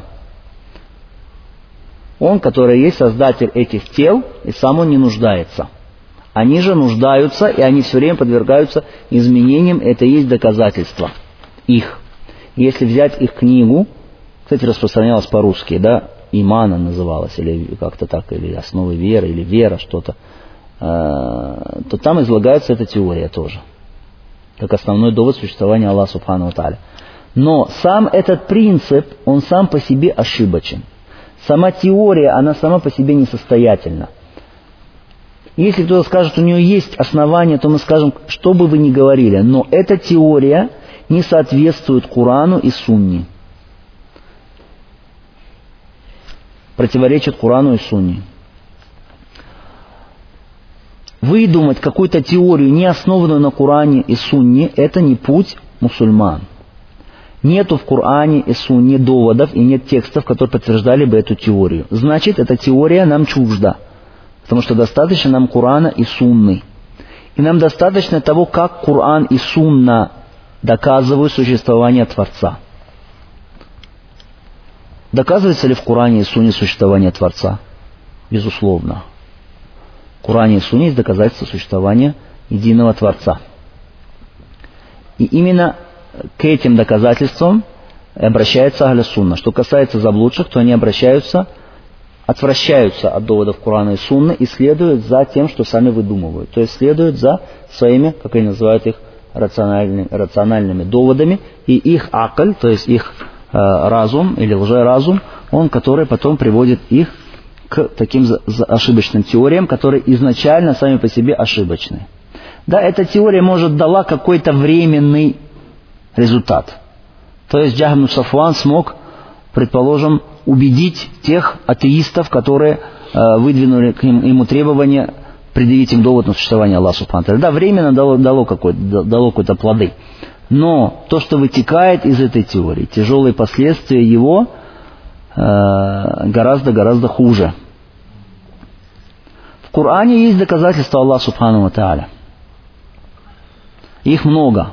Он, который есть создатель этих тел, и сам он не нуждается. Они же нуждаются, и они все время подвергаются изменениям, это и есть доказательство их. Если взять их книгу, кстати, распространялась по-русски, да, «Имана» называлась, или как-то так, или «Основы веры», или «Вера», что-то, то там излагается эта теория тоже, как основной довод существования Аллаха Субхану ва Тааля. Но сам этот принцип, он сам по себе ошибочен. Сама теория, она сама по себе несостоятельна. Если кто-то скажет, у нее есть основания, то мы скажем, что бы вы ни говорили, но эта теория не соответствует Корану и Сунне. Противоречит Корану и Сунне. Выдумать какую-то теорию, не основанную на Коране и Сунне, это не путь мусульман. Нету в Коране и Сунне доводов и нет текстов, которые подтверждали бы эту теорию. Значит, эта теория нам чужда. Потому что достаточно нам Корана и Сунны. И нам достаточно того, как Коран и Сунна доказывают существование Творца. Доказывается ли в Коране и Сунне существование Творца? Безусловно. В Коране и Сунне есть доказательство существования единого Творца. И именно к этим доказательствам обращается Ахлю Сунна. Что касается заблудших, то они отвращаются от доводов Корана и Сунны и следуют за тем, что сами выдумывают. То есть следуют за своими, как они называют их, рациональными доводами, и их акль, то есть их разум или лжеразум, он, который потом приводит их к таким ошибочным теориям, которые изначально сами по себе ошибочны. Да, эта теория, может, дала какой-то временный результат. То есть Джахм ибн Сафван смог, предположим, убедить тех атеистов, которые выдвинули к ему требования предъявить им довод на существование Аллаха Субхану ва Тааля. Да, временно дало какие-то плоды. Но то, что вытекает из этой теории, тяжелые последствия его гораздо хуже. В Коране есть доказательства Аллаха Субхану ва Тааля. Их много.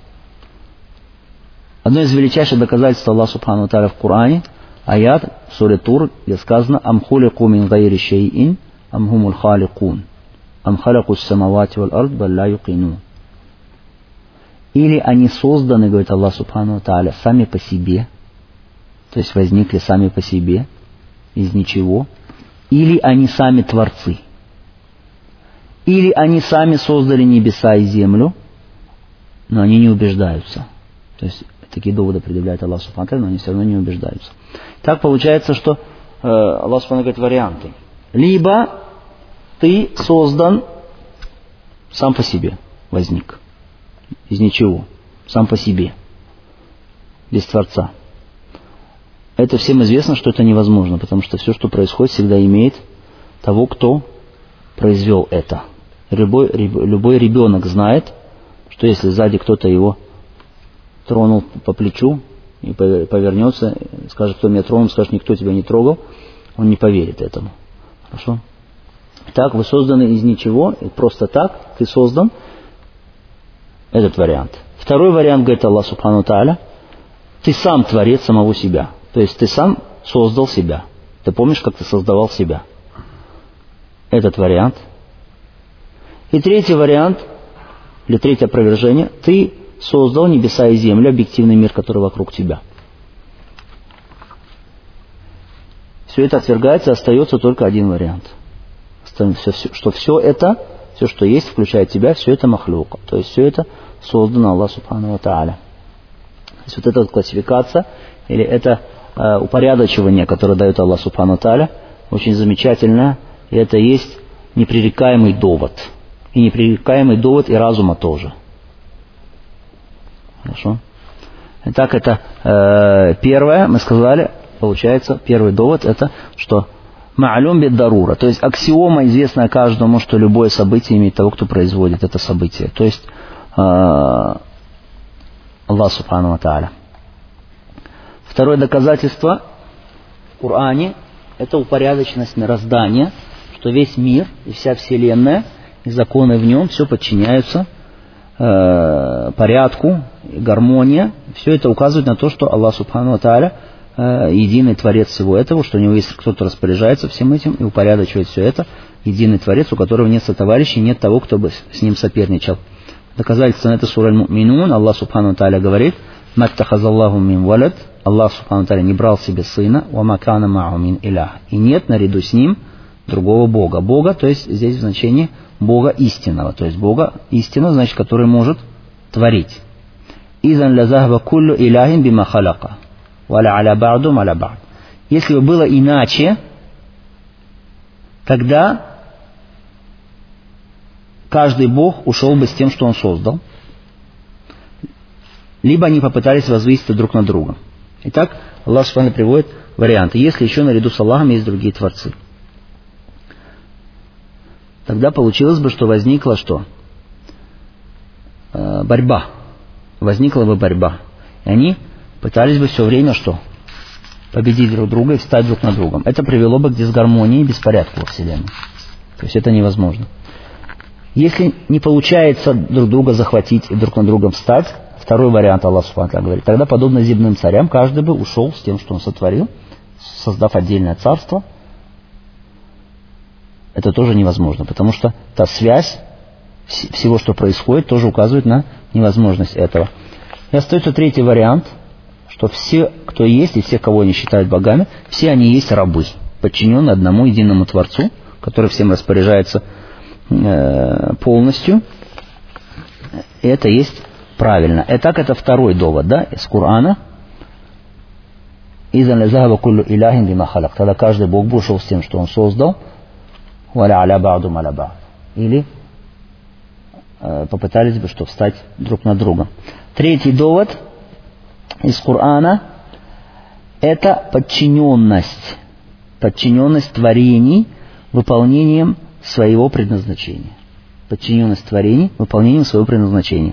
Одно из величайших доказательств Аллаха Субхану ва Тааля в Коране — аят в суре Тур, где сказано «Ам хулику мин гайри шейин, ам хумул халикун, ам халаку самавати вал ард, баль ла юкинун». Или они созданы, говорит Аллах Субхану ва Тааля, сами по себе, то есть возникли сами по себе, из ничего, или они сами творцы, или они сами создали небеса и землю, но они не убеждаются. То есть такие доводы предъявляет Аллах Субхану ва Тааля, но они все равно не убеждаются. Так получается, что Аллах Субхану говорит варианты. Либо ты создан сам по себе, возник, из ничего, сам по себе, без Творца. Это всем известно, что это невозможно, потому что все, что происходит, всегда имеет того, кто произвел это. Любой ребенок знает, что если сзади кто-то его тронул по плечу и повернется, скажет, кто меня тронул, скажет, никто тебя не трогал, он не поверит этому. Хорошо? Так, вы созданы из ничего, и просто так ты создан. Этот вариант. Второй вариант, говорит Аллах Субхану ва Тааля, ты сам творец самого себя. То есть ты сам создал себя. Ты помнишь, как ты создавал себя? Этот вариант. И третий вариант, или третье опровержение, ты создал небеса и землю, объективный мир, который вокруг тебя. Все это отвергается, остается только один вариант. Что все это, все, что есть, включая тебя, все это махлюк. То есть все это создано Аллах Субхану ва Тааля. То есть вот эта вот классификация, или это упорядочивание, которое дает Аллах Субхану ва Тааля, очень замечательно. И это есть непререкаемый довод. И непререкаемый довод и разума тоже. Хорошо? Итак, это первое, мы сказали, получается, первый довод, это что ма'люм бид-дарура, то есть аксиома, известная каждому, что любое событие имеет того, кто производит это событие. То есть Аллах Субхану ва Тааля. Второе доказательство в Коране — это упорядоченность мироздания, что весь мир и вся Вселенная, и законы в нем, все подчиняются порядку, гармония. Все это указывает на то, что Аллах Субхану ва Тааля единый Творец всего этого, что у него есть кто-то распоряжается всем этим и упорядочивает все это. Единый Творец, у которого нет сотоварищей, нет того, кто бы с ним соперничал. Доказательство на это сура Аль-Му'минун. Аллах Субхану ва Тааля говорит: «Маттахазаллаху мин валад». Аллах Субхану ва Тааля не брал себе сына, «Ва макана ма'у мин илях». И нет наряду с ним другого Бога. Бога, то есть здесь в значении Бога истинного. То есть Бога истинного, значит, который может творить. «Изан ля захба куллю иляхин бима халака, валя аля ба'ду аля ба'д». Если бы было иначе, тогда каждый Бог ушел бы с тем, что он создал. Либо они попытались возвыситься друг над другом. Итак, Аллах Субхану приводит варианты. Если еще наряду с Аллахом есть другие творцы, тогда получилось бы, что возникла что? Борьба. Возникла бы борьба. И они пытались бы все время что? Победить друг друга и встать друг на другом. Это привело бы к дисгармонии и беспорядку во Вселенной. То есть это невозможно. Если не получается друг друга захватить и друг на другом встать, второй вариант Аллах Субхану ва Тааля говорит, тогда, подобно земным царям, каждый бы ушел с тем, что он сотворил, создав отдельное царство. Это тоже невозможно, потому что та связь всего, что происходит, тоже указывает на невозможность этого. И остается третий вариант, что все, кто есть, и все, кого они считают богами, все они есть рабы, подчиненные одному единому Творцу, который всем распоряжается полностью. И это есть правильно. Итак, это второй довод, да, из Корана. «Изан ля захаба куллю иляхин бима халак». Тогда каждый Бог бы ушел с тем, что он создал. «Валя аля ба'ду аля ба'д». Или попытались бы что, встать друг над другом. Третий довод из Корана — это подчиненность творений выполнением своего предназначения. Подчиненность творений выполнением своего предназначения.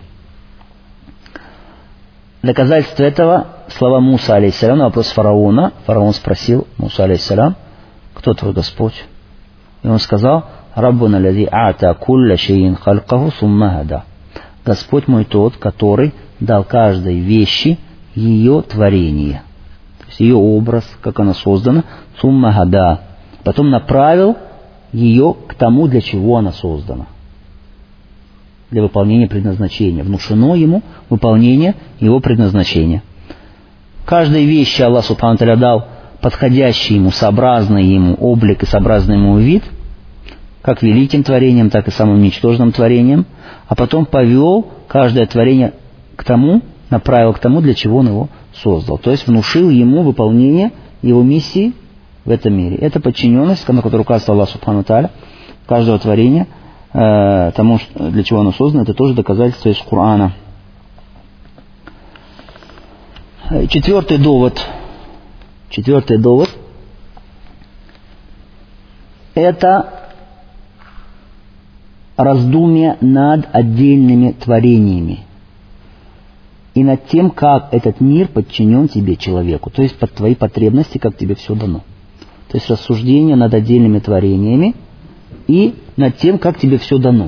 Доказательство этого слова Муса, алейхиссалям, на вопрос фараона. Фараон спросил Муса, алейхиссалям: кто твой Господь? И он сказал: Раббуна лади а'та кулля шейин халькаху сумма хада. Господь мой тот, который дал каждой вещи ее творение. То есть ее образ, как она создана, сумма хада. Потом направил ее к тому, для чего она создана. Для выполнения предназначения. Внушено ему выполнение его предназначения. Каждой вещи Аллах Субхану Тааля дал подходящий ему, сообразный ему облик и сообразный ему вид, как великим творением, так и самым ничтожным творением, а потом повел каждое творение к тому, направил к тому, для чего он его создал. То есть внушил ему выполнение его миссии в этом мире. Это подчиненность, на которую указывает Аллах Субхану Тааля, каждого творения, тому, для чего оно создано, это тоже доказательство из Корана. Четвертый довод. Это раздумие над отдельными творениями и над тем, как этот мир подчинен тебе, человеку, то есть под твои потребности, как тебе все дано. То есть рассуждение над отдельными творениями и над тем, как тебе все дано,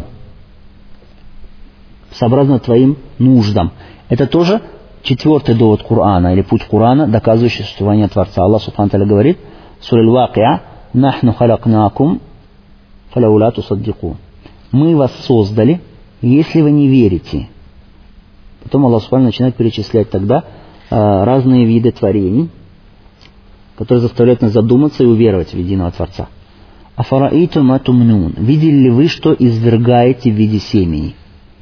сообразно твоим нуждам. Это тоже четвертый довод Корана, или путь Корана, доказывающий существование Творца. Аллах Субхану Тааля говорит: «Сура Аль-Вакиа, нахну халакнакум, фалаула тусаддикун». Мы вас создали, если вы не верите. Потом Аллах Субхану начинает перечислять тогда разные виды творений, которые заставляют нас задуматься и уверовать в единого Творца. Афараиту ма тумнун. Видели ли вы, что извергаете в виде семени?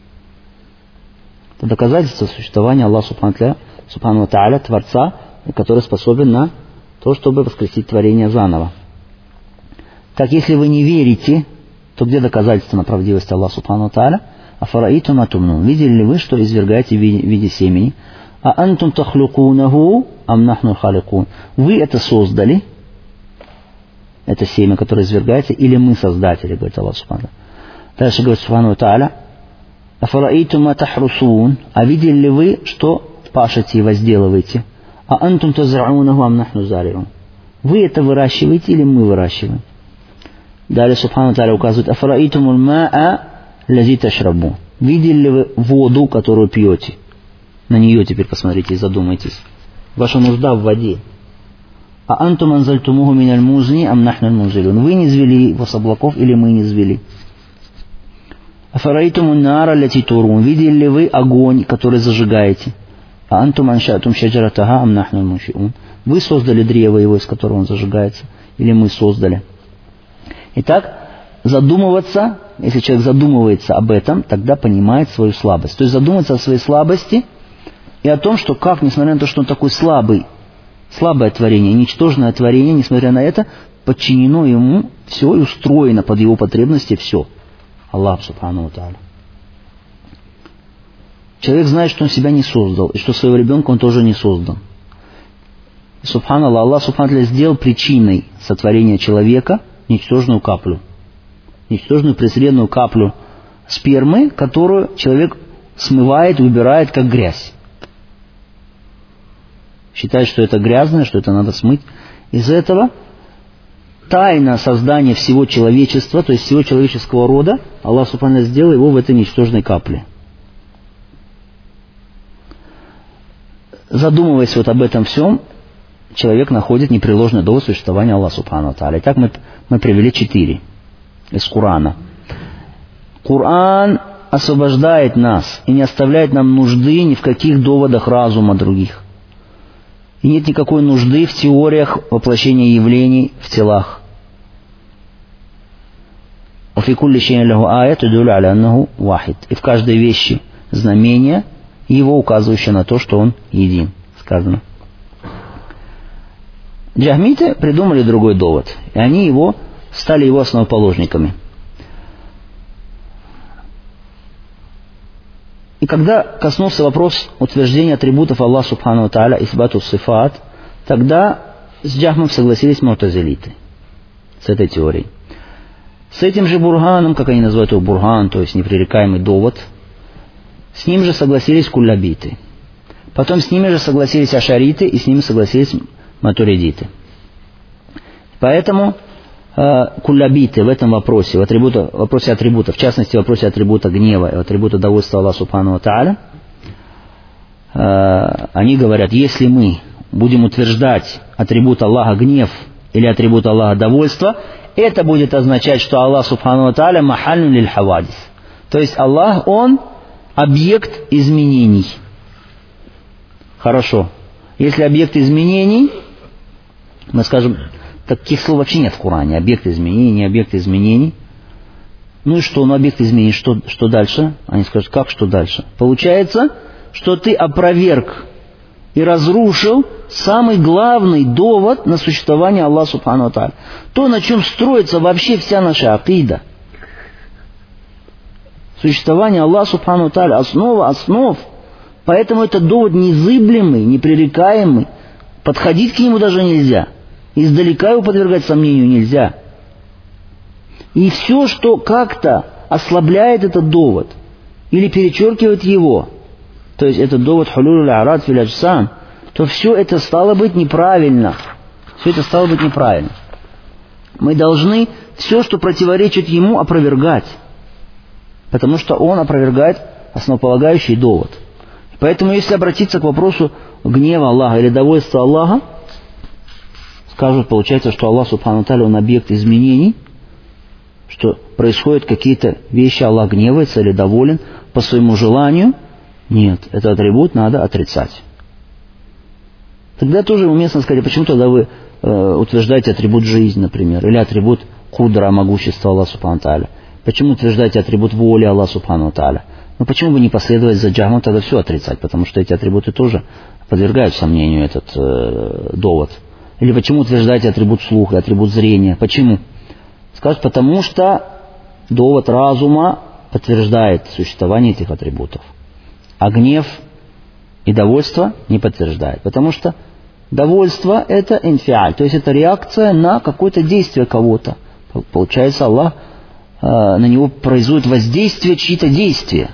Это доказательство существования Аллаха Субхану Тааля, Творца, который способен на то, чтобы воскресить творение заново. Так, если вы не верите, то где доказательство на правдивость Аллаха Субхану Тааля? Афараиту ма тумнун. Видели ли вы, что извергаете в виде семени? А антум тахлюкунаху ам нахну халикун. Вы это создали, это семя, которое извергается, или мы создатели, говорит Аллах Субхану. Дальше говорит Субхану Тааля: Афараиту ма тахрусун. А видели ли вы, что пашете и возделываете? А антум тазраунаху ам нахну зариун. Вы это выращиваете или мы выращиваем? Далее Субхану Тааля указывает: Афараитумул маа лази ташрабун. Видели ли вы воду, которую пьете? На нее теперь посмотрите и задумайтесь. Ваша нужда в воде. А антум анзальтумуху миналь музни ам нахну мунзилун. Вы не звели его с облаков или мы не звели? Афараитумун нара лати турун. Видели ли вы огонь, который зажигаете? А антум аншатум шаджаратаха ам нахну муншиун. Вы создали древо его, из которого он зажигается, или мы создали? Итак, задумываться, если человек задумывается об этом, тогда понимает свою слабость. То есть задумываться о своей слабости и о том, что как, несмотря на то, что он такой слабое творение, ничтожное творение, несмотря на это, подчинено ему все и устроено под его потребности все. Аллах Субхану Тааля. Человек знает, что он себя не создал, и что своего ребенка он тоже не создан. Субханаллах, Аллах Субхану Тааля сделал причиной сотворения человека ничтожную каплю. Ничтожную презренную каплю спермы, которую человек смывает, убирает как грязь. Считает, что это грязное, что это надо смыть. Из-за этого тайна создания всего человечества, то есть всего человеческого рода, Аллах Субхану Тааля сделал его в этой ничтожной капле. Задумываясь вот об этом всем, человек находит непреложный довод существования Аллаха Субхану Тааля. Итак, мы привели 4 из Корана. Коран освобождает нас и не оставляет нам нужды ни в каких доводах разума других. И нет никакой нужды в теориях воплощения явлений в телах. И в каждой вещи знамение, его указывающее на то, что он един, сказано. Джахмиты придумали другой довод, и они стали его основоположниками. И когда коснулся вопрос утверждения атрибутов Аллаха Субхану Тааля, исбату сифат, тогда с Джахмом согласились му'тазилиты с этой теорией. С этим же бурганом, как они называют его бурган, то есть непререкаемый довод, с ним же согласились куллабиты. Потом с ними же согласились ашариты, и с ними согласились матуридиты. Поэтому куллабиты в этом вопросе, в вопросе атрибута, в частности в вопросе атрибута гнева и атрибута довольства Аллаха Субхану ва Тааля, они говорят, если мы будем утверждать атрибут Аллаха гнев или атрибут Аллаха довольство, это будет означать, что Аллах Субхану ва Тааля махаль лиль хавадис. То есть Аллах, Он объект изменений. Хорошо. Если объект изменений, мы скажем, таких слов вообще нет в Коране. Объект изменений, объект изменений. Ну и что? Ну объект изменений, что дальше? Они скажут, как что дальше? Получается, что ты опроверг и разрушил самый главный довод на существование Аллаха Субхану ва Тааля. То, на чем строится вообще вся наша акида. Существование Аллаха Субхану ва Тааля, основа основ. Поэтому это довод незыблемый, непререкаемый. Подходить к нему даже нельзя. Издалека его подвергать сомнению нельзя. И все, что как-то ослабляет этот довод или перечеркивает его, то есть этот довод хулюль арад фил аджсам, то все это стало быть неправильно. Все это стало быть неправильно. Мы должны все, что противоречит ему, опровергать. Потому что он опровергает основополагающий довод. Поэтому, если обратиться к вопросу гнева Аллаха или довольства Аллаха, скажут, получается, что Аллах Субхану ва Тааля, Он объект изменений, что происходят какие-то вещи, Аллах гневается или доволен по своему желанию. Нет, этот атрибут надо отрицать. Тогда тоже уместно сказать, почему тогда вы утверждаете атрибут жизни, например, или атрибут кудра, могущества Аллаха Субхану ва Тааля. Почему утверждаете атрибут воли Аллаха Субхану ва Тааля? Ну почему бы не последовать за Джахмом, тогда все отрицать? Потому что эти атрибуты тоже подвергают сомнению этот довод. Или почему утверждаете атрибут слуха, атрибут зрения? Почему? Скажут, потому что довод разума подтверждает существование этих атрибутов. А гнев и довольство не подтверждает. Потому что довольство это инфиаль, то есть это реакция на какое-то действие кого-то. Получается, Аллах на него производит воздействие чьи-то действия.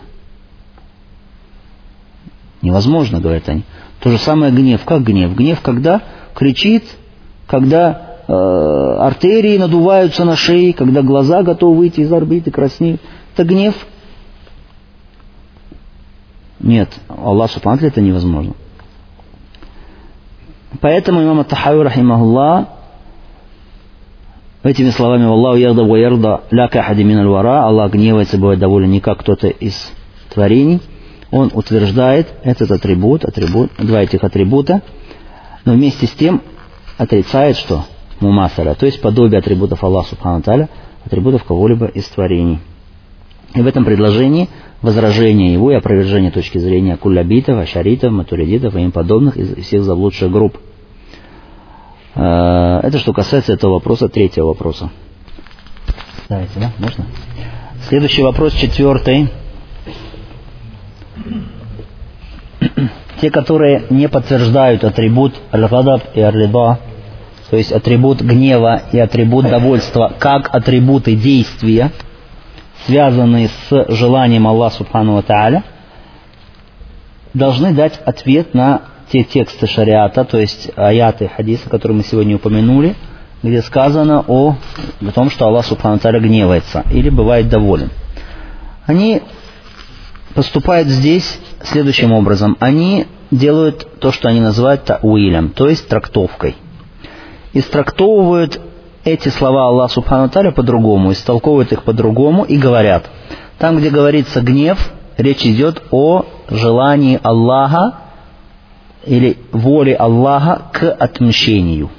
Невозможно, говорят они. То же самое гнев. Как гнев? Гнев, когда кричит, когда артерии надуваются на шее, когда глаза готовы выйти из орбиты, краснеют. Это гнев. Нет, Аллах Субхану ва Тааля это невозможно. Поэтому имам ат-Тахави, рахимахуллах, этими словами «Аллаху ярда ва ярда ля ка ахади мин аль-вара», Аллах гневается, бывает доволен не как кто-то из творений. Он утверждает этот атрибут, два этих атрибута, но вместе с тем отрицает, что мумасаля, то есть подобие атрибутов Аллаха Субхану ва Тааля, атрибутов кого-либо из творений. И в этом предложении возражение его и опровержение точки зрения куллабитов, ашаритов, матуридитов и им подобных из всех заблудших групп. Это что касается этого вопроса, третьего вопроса. Давайте, да? Можно? Следующий вопрос, 4. Те, которые не подтверждают атрибут аль-гадаб и аль-рида, то есть атрибут гнева и атрибут довольства, как атрибуты действия, связанные с желанием Аллаха Субхану ва Тааля, должны дать ответ на те тексты шариата, то есть аяты хадиса, которые мы сегодня упомянули, где сказано о том, что Аллах Субхану ва Тааля гневается или бывает доволен. Они поступают здесь следующим образом. Они делают то, что они называют та'уилем, то есть трактовкой. Истрактовывают эти слова Аллаха Субхану ва Тааля по-другому, истолковывают их по-другому и говорят. Там, где говорится гнев, речь идет о желании Аллаха или воле Аллаха к отмщению,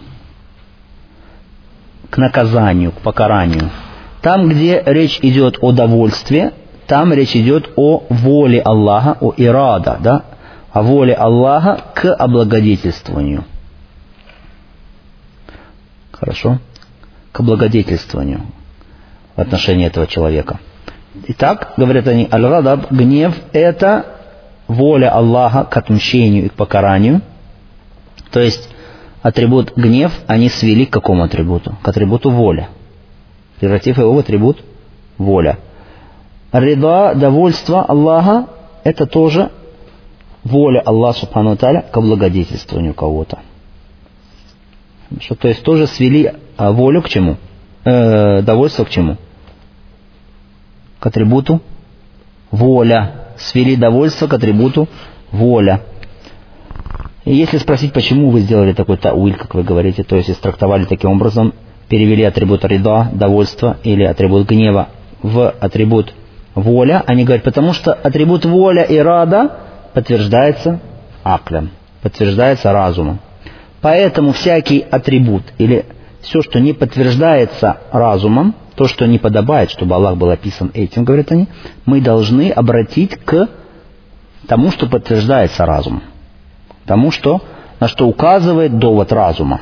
к наказанию, к покаранию. Там, где речь идет о довольстве, там речь идет о воле Аллаха, о ирада, да, о воле Аллаха к облагодетельствованию. Хорошо? К облагодетельствованию в отношении этого человека. Итак, говорят они, аль-гадаб, гнев, это воля Аллаха к отмщению и к покаранию. То есть, атрибут гнев они свели к какому атрибуту? К атрибуту воли. превратив его в атрибут воля. Рида, довольство Аллаха, это тоже воля Аллаха Субхану ва Тааля к облагодетельствованию кого-то. То есть тоже свели волю к чему? Довольство к чему? К атрибуту воля. Свели довольство к атрибуту воля. И если спросить, почему вы сделали такой тауиль, как вы говорите, то есть истрактовали таким образом, перевели атрибут рида, довольство, или атрибут гнева в атрибут воля, они говорят, потому что атрибут воля и рада подтверждается аклем, подтверждается разумом. Поэтому всякий атрибут или все, что не подтверждается разумом, то, что не подобает, чтобы Аллах был описан этим, говорят они, мы должны обратить к тому, что подтверждается разумом. Тому, на что указывает довод разума.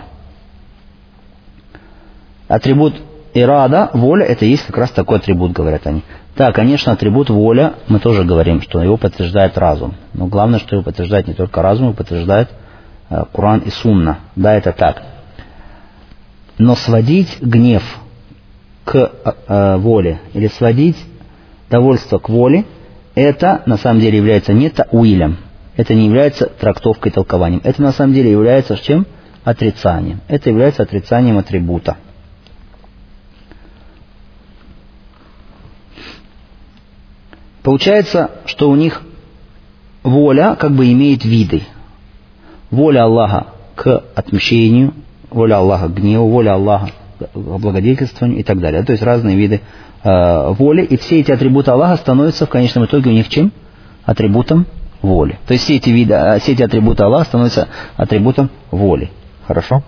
Атрибут ирада, воля, это есть как раз такой атрибут, говорят они. Да, конечно, атрибут воля, мы тоже говорим, что его подтверждает разум. Но главное, что его подтверждает не только разум, его подтверждает Коран и Сунна. Да, это так. Но сводить гнев к воле или сводить довольство к воле, это на самом деле является не тауилем, это не является трактовкой, толкованием. Это на самом деле является чем? Отрицанием. Это является отрицанием атрибута. Получается, что у них воля как бы имеет виды. Воля Аллаха к отмщению, воля Аллаха к гневу, воля Аллаха к благодетельствованию и так далее. То есть разные виды воли. И все эти атрибуты Аллаха становятся в конечном итоге у них чем? Атрибутом воли. То есть все эти атрибуты Аллаха становятся атрибутом воли. Хорошо?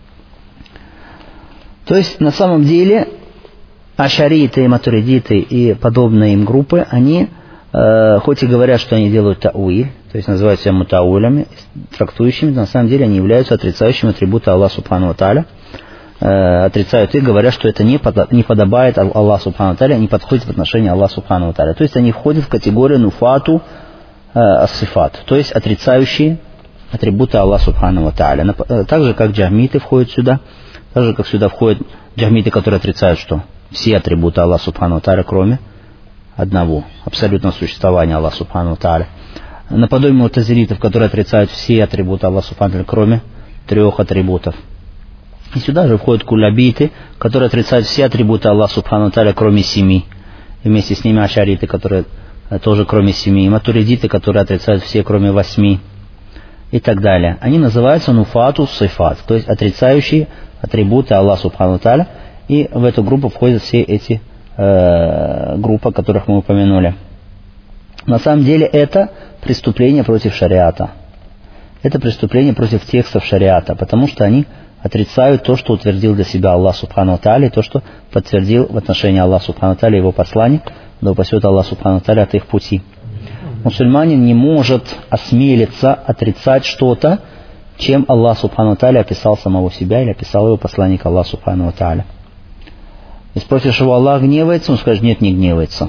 То есть на самом деле ашариты, матуридиты и подобные им группы, они хоть и говорят, что они делают тауиль, то есть называют себя мутауилями, трактующими, но на самом деле они являются отрицающими атрибуты Аллаха Субхану ва Тааля. Отрицают их, говорят, что это не подобает Аллаху Субхану ва Тааля, не подходит в отношении Аллаха Субхану ва Тааля. То есть они входят в категорию нуфату ас-сифат, то есть отрицающие атрибуты Аллаха Субхану ва Тааля. Так же, как джахмиты входят сюда, так же, как сюда входят джахмиты, которые отрицают, что все атрибуты Аллаха Субхану ва Тааля, кроме одного, абсолютного существования Аллаха Субхану ва Тааля. Наподобие мутазилитов, которые отрицают все атрибуты Аллаха Субхану ва Тааля, кроме 3 атрибутов. И сюда же входят кулябиты, которые отрицают все атрибуты Аллаха Субхану ва Тааля, кроме 7. И вместе с ними ашариты, которые тоже кроме 7. И матуридиты, которые отрицают все, кроме 8. И так далее. Они называются нуфату сифат, то есть отрицающие атрибуты Аллаха Субхану ва Тааля. И в эту группу входят все эти группы, которых мы упомянули. На самом деле это преступление против шариата. Это преступление против текстов шариата, потому что они отрицают то, что утвердил для себя Аллах Субхану ва Тааля, и то, что подтвердил в отношении Аллаха Субхану ва Тааля его посланник, да упасет Аллах Субхану ва Тааля от их пути. Мусульманин не может осмелиться отрицать что-то, чем Аллах Субхану ва Тааля описал самого себя или описал его посланник Аллах Субхану ва Тааля. И спросишь его, Аллах гневается? Он скажет, нет, не гневается.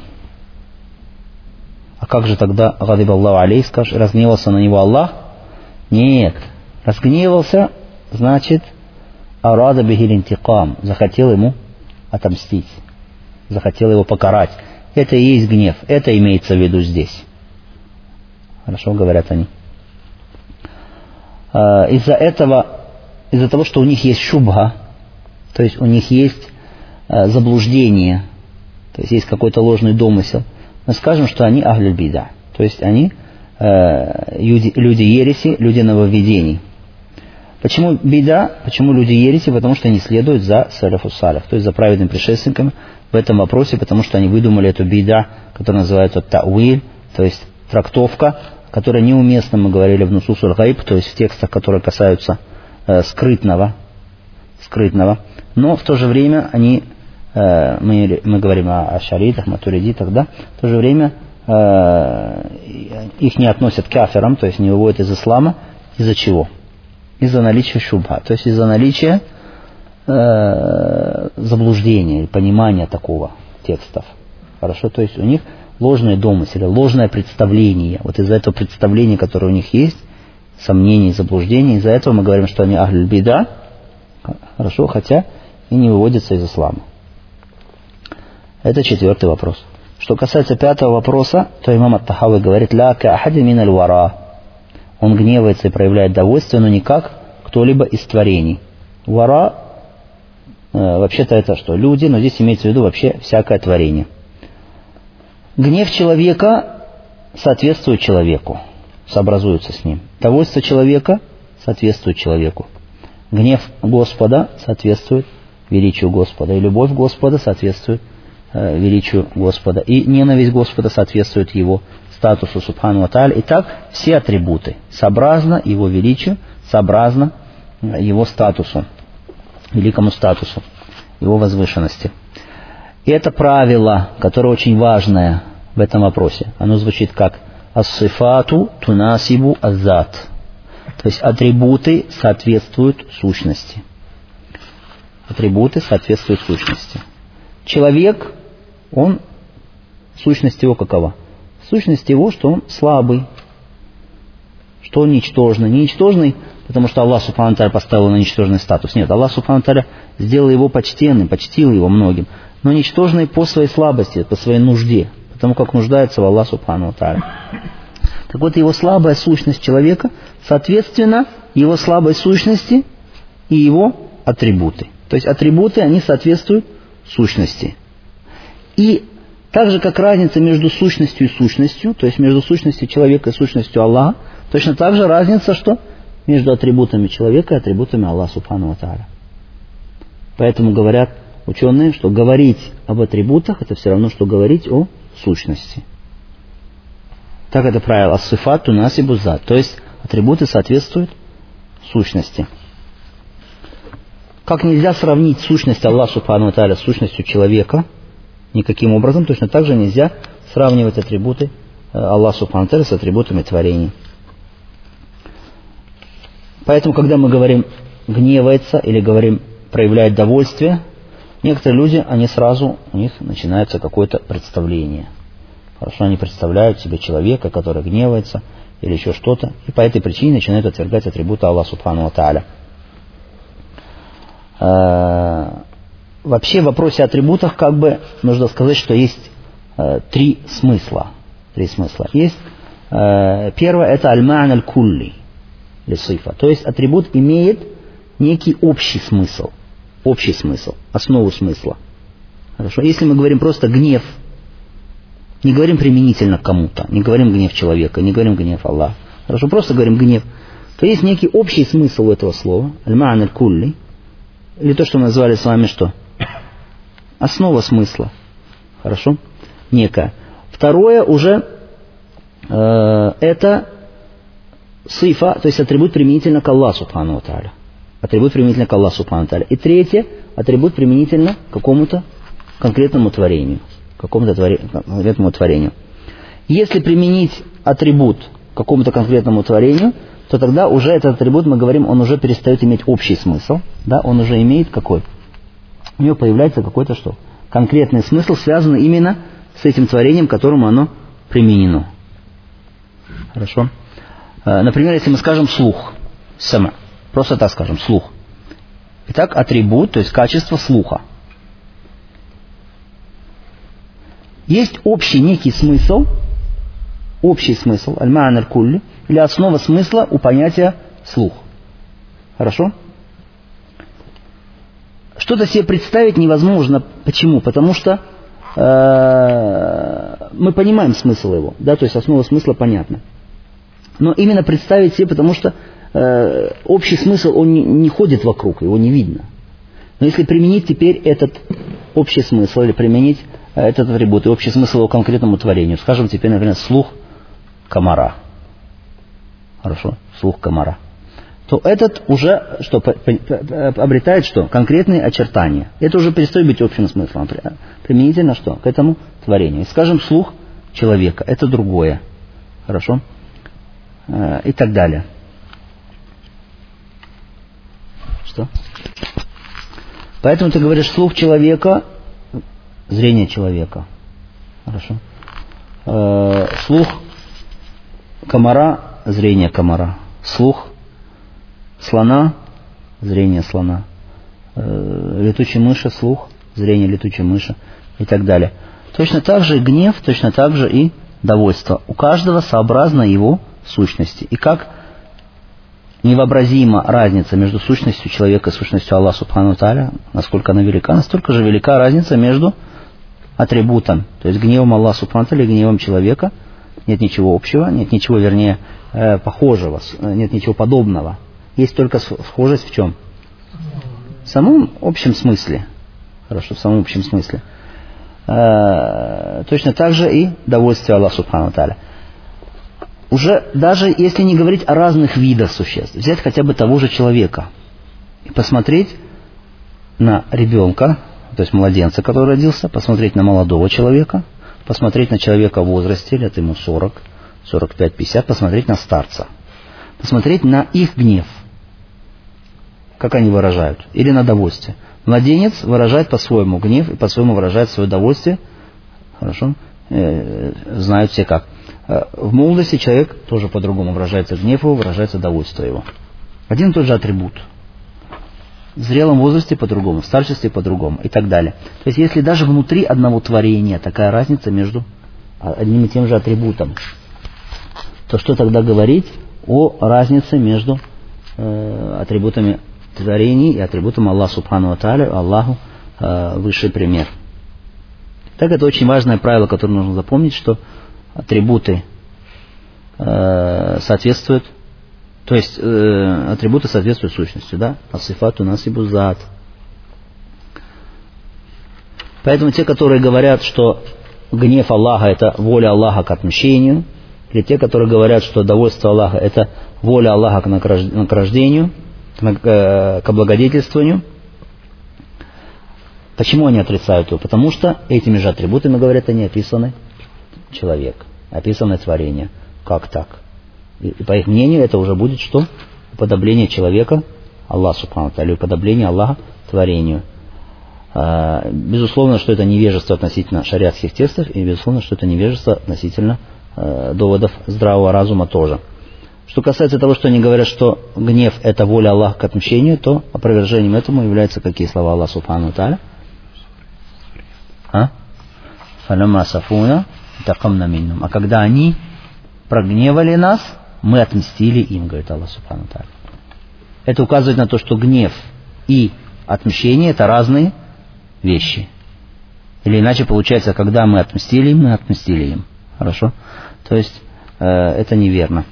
А как же тогда гадиб Аллаху алейх, скажешь, разгневался на него Аллах? Нет, разгневался, значит, арада бихил интикам, захотел ему отомстить, захотел его покарать. Это и есть гнев, это имеется в виду здесь. Хорошо, говорят они. Из-за того, что у них есть шубха, то есть у них есть заблуждение, то есть есть какой-то ложный домысел, мы скажем, что они ахлюль бида, то есть они люди ереси, люди нововведений. Почему бида? Почему люди ереси? Потому что они следуют за саляфу салях, то есть за праведными предшественниками в этом вопросе, потому что они выдумали эту бида, которая называется тауиль, то есть трактовка, которая неуместна, мы говорили в нусусуль гайб, то есть в текстах, которые касаются скрытного, но в то же время они, мы говорим о шаритах, матуридитах, да, в то же время их не относят к кафирам, то есть не выводят из ислама. Из-за чего? Из-за наличия шубха, то есть из-за наличия заблуждения, понимания такого текстов. Хорошо, то есть у них ложное домыслы, ложное представление. Вот из-за этого представления, которое у них есть, сомнений, заблуждений, из-за этого мы говорим, что они ахлюль бида, хорошо, хотя и не выводятся из ислама. Это 4-й вопрос. Что касается 5-го вопроса, то имам ат-Тахави говорит: «Ля ка ахади мин аль-вара». Он гневается и проявляет довольство, но не как кто-либо из творений. Вара, вообще-то это что? Люди, но здесь имеется в виду вообще всякое творение. Гнев человека соответствует человеку, сообразуется с ним. Довольство человека соответствует человеку. Гнев Господа соответствует величию Господа. И любовь Господа соответствует величию Господа. И ненависть Господа соответствует Его статусу Субхану ва Тааля. Итак, все атрибуты сообразно Его величию, сообразно Его статусу, великому статусу, Его возвышенности. И это правило, которое очень важное в этом вопросе. Оно звучит как «ас-сифату тунасибу аззат». То есть атрибуты соответствуют сущности. Атрибуты соответствуют сущности. Человек, сущность его какова? Сущность его, что он слабый, что он ничтожный. Не ничтожный, потому что Аллах Субхану Тааля поставил на ничтожный статус. Нет, Аллах Субхану Тааля сделал его почтенным, почтил его многим. Но ничтожный по своей слабости, по своей нужде, потому как нуждается в Аллах Субхану Тааля. Так вот, его слабая сущность человека, соответственно, его слабой сущности и его атрибуты. То есть атрибуты, они соответствуют сущности. И так же, как разница между сущностью и сущностью, то есть между сущностью человека и сущностью Аллаха, точно так же разница, что между атрибутами человека и атрибутами Аллаха Субхану Тааля. Поэтому говорят ученые, что говорить об атрибутах, это все равно, что говорить о сущности. Так это правило ас-сифат тунасибу аззат. То есть атрибуты соответствуют сущности. Как нельзя сравнить сущность Аллаха Субхану Тааля с сущностью человека, никаким образом, точно так же нельзя сравнивать атрибуты Аллаха Субхану Тааля с атрибутами творений. Поэтому, когда мы говорим гневается или говорим проявляет довольствие, некоторые люди, у них начинается какое-то представление. Хорошо, они представляют себе человека, который гневается или еще что-то, и по этой причине начинают отвергать атрибуты Аллаха Субхану ва Тааля. Вообще в вопросе атрибутов нужно сказать, что есть три смысла. Есть первое, это аль-ма'на аль-кулли ли-сифа. То есть атрибут имеет некий общий смысл, основу смысла. Хорошо, если мы говорим просто гнев, не говорим применительно к кому-то, не говорим гнев человека, не говорим гнев Аллаха. Хорошо, просто говорим гнев. То есть некий общий смысл у этого слова, аль-ма'на аль-кулли, или то, что мы назвали с вами что? Основа смысла. Хорошо? Некая. Второе уже это сифа, то есть атрибут применительно к Аллаху Субхану ва Тааля. Атрибут применительно к Аллаху Субхану ва Тааля. И третье, атрибут применительно к какому-то конкретному творению. Если применить атрибут к какому-то конкретному творению, то тогда уже этот атрибут, мы говорим, он уже перестает иметь общий смысл. Да? Он уже имеет какой? У него появляется какой-то что? Конкретный смысл, связанный именно с этим творением, к которому оно применено. Хорошо? Например, если мы скажем слух, сама, просто так скажем, слух. Итак, атрибут, то есть качество слуха. Есть общий некий смысл, аль-ма'на аль-кулли, или основа смысла у понятия слух. Хорошо? Что-то себе представить невозможно. Почему? Потому что мы понимаем смысл его, да, то есть основа смысла понятна. Но именно представить себе, потому что общий смысл, он не ходит вокруг, его не видно. Но если применить теперь этот общий смысл, или применить этот атрибут и общий смысл его конкретному творению, скажем теперь, например, слух комара. Хорошо, слух комара. То этот уже что, обретает что? Конкретные очертания. Это уже перестает быть общим смыслом. Применительно что? К этому творению. И скажем, слух человека. Это другое. Хорошо? И так далее. Что? Поэтому ты говоришь слух человека, зрение человека. Хорошо? Слух комара, зрение комара. Слух слона, зрение слона. Летучей мыши, слух, зрение летучей мыши. и так далее. Точно так же и гнев, точно так же и довольство. У каждого сообразно его сущности. И как невообразима разница между сущностью человека и сущностью Аллаха Субхану Тааля, насколько она велика, настолько же велика разница между атрибутом, то есть гневом Аллаха Субхану Тааля и гневом человека. Нет ничего общего, нет ничего, вернее, похожего, нет ничего подобного. Есть только схожесть в чем? В самом общем смысле. Хорошо, в самом общем смысле. Точно так же и довольствие Аллаха Субхану Тааля. Уже даже если не говорить о разных видах существ, взять хотя бы того же человека и посмотреть на ребенка, то есть младенца, который родился, посмотреть на молодого человека, посмотреть на человека в возрасте, лет ему 40, 45, 50, посмотреть на старца, посмотреть на их гнев, как они выражают, или на довольствие. Младенец выражает по-своему гнев и по-своему выражает свое довольствие. Хорошо? Знают все как. В молодости человек тоже по-другому выражается гнев его, выражается довольство его. Один и тот же атрибут. В зрелом возрасте по-другому, в старчестве по-другому и так далее. То есть если даже внутри одного творения такая разница между одним и тем же атрибутом, то что тогда говорить о разнице между атрибутами творений и атрибутом Аллаха Субхану Тааля, Аллаху высший пример. Так это очень важное правило, которое нужно запомнить, что атрибуты соответствуют, то есть атрибуты соответствуют сущности, да? Асифату насибу зат. Поэтому те, которые говорят, что гнев Аллаха это воля Аллаха к отмщению, или те, которые говорят, что довольство Аллаха это воля Аллаха к награждению, к облагодетельствованию. Почему они отрицают его? Потому что этими же атрибутами, говорят они, описаны человек, описаны творение. Как так? И по их мнению это уже будет что? Уподобление человека Аллаху Субхану Тааля, уподобление Аллаха творению. Безусловно, что это невежество относительно шариатских текстов, и безусловно, что это невежество относительно доводов здравого разума тоже. Что касается того, что они говорят, что гнев это воля Аллаха к отмщению, то опровержением этому являются какие слова Аллаха Субхану Тааля? «Фалямма сафуна тақамна миннум». А когда они прогневали нас, мы отмстили им, говорит Аллах Субхану Тааля. Это указывает на то, что гнев и отмщение это разные вещи. Или иначе получается, когда мы отмстили им, мы отмстили им. Хорошо? То есть это неверно.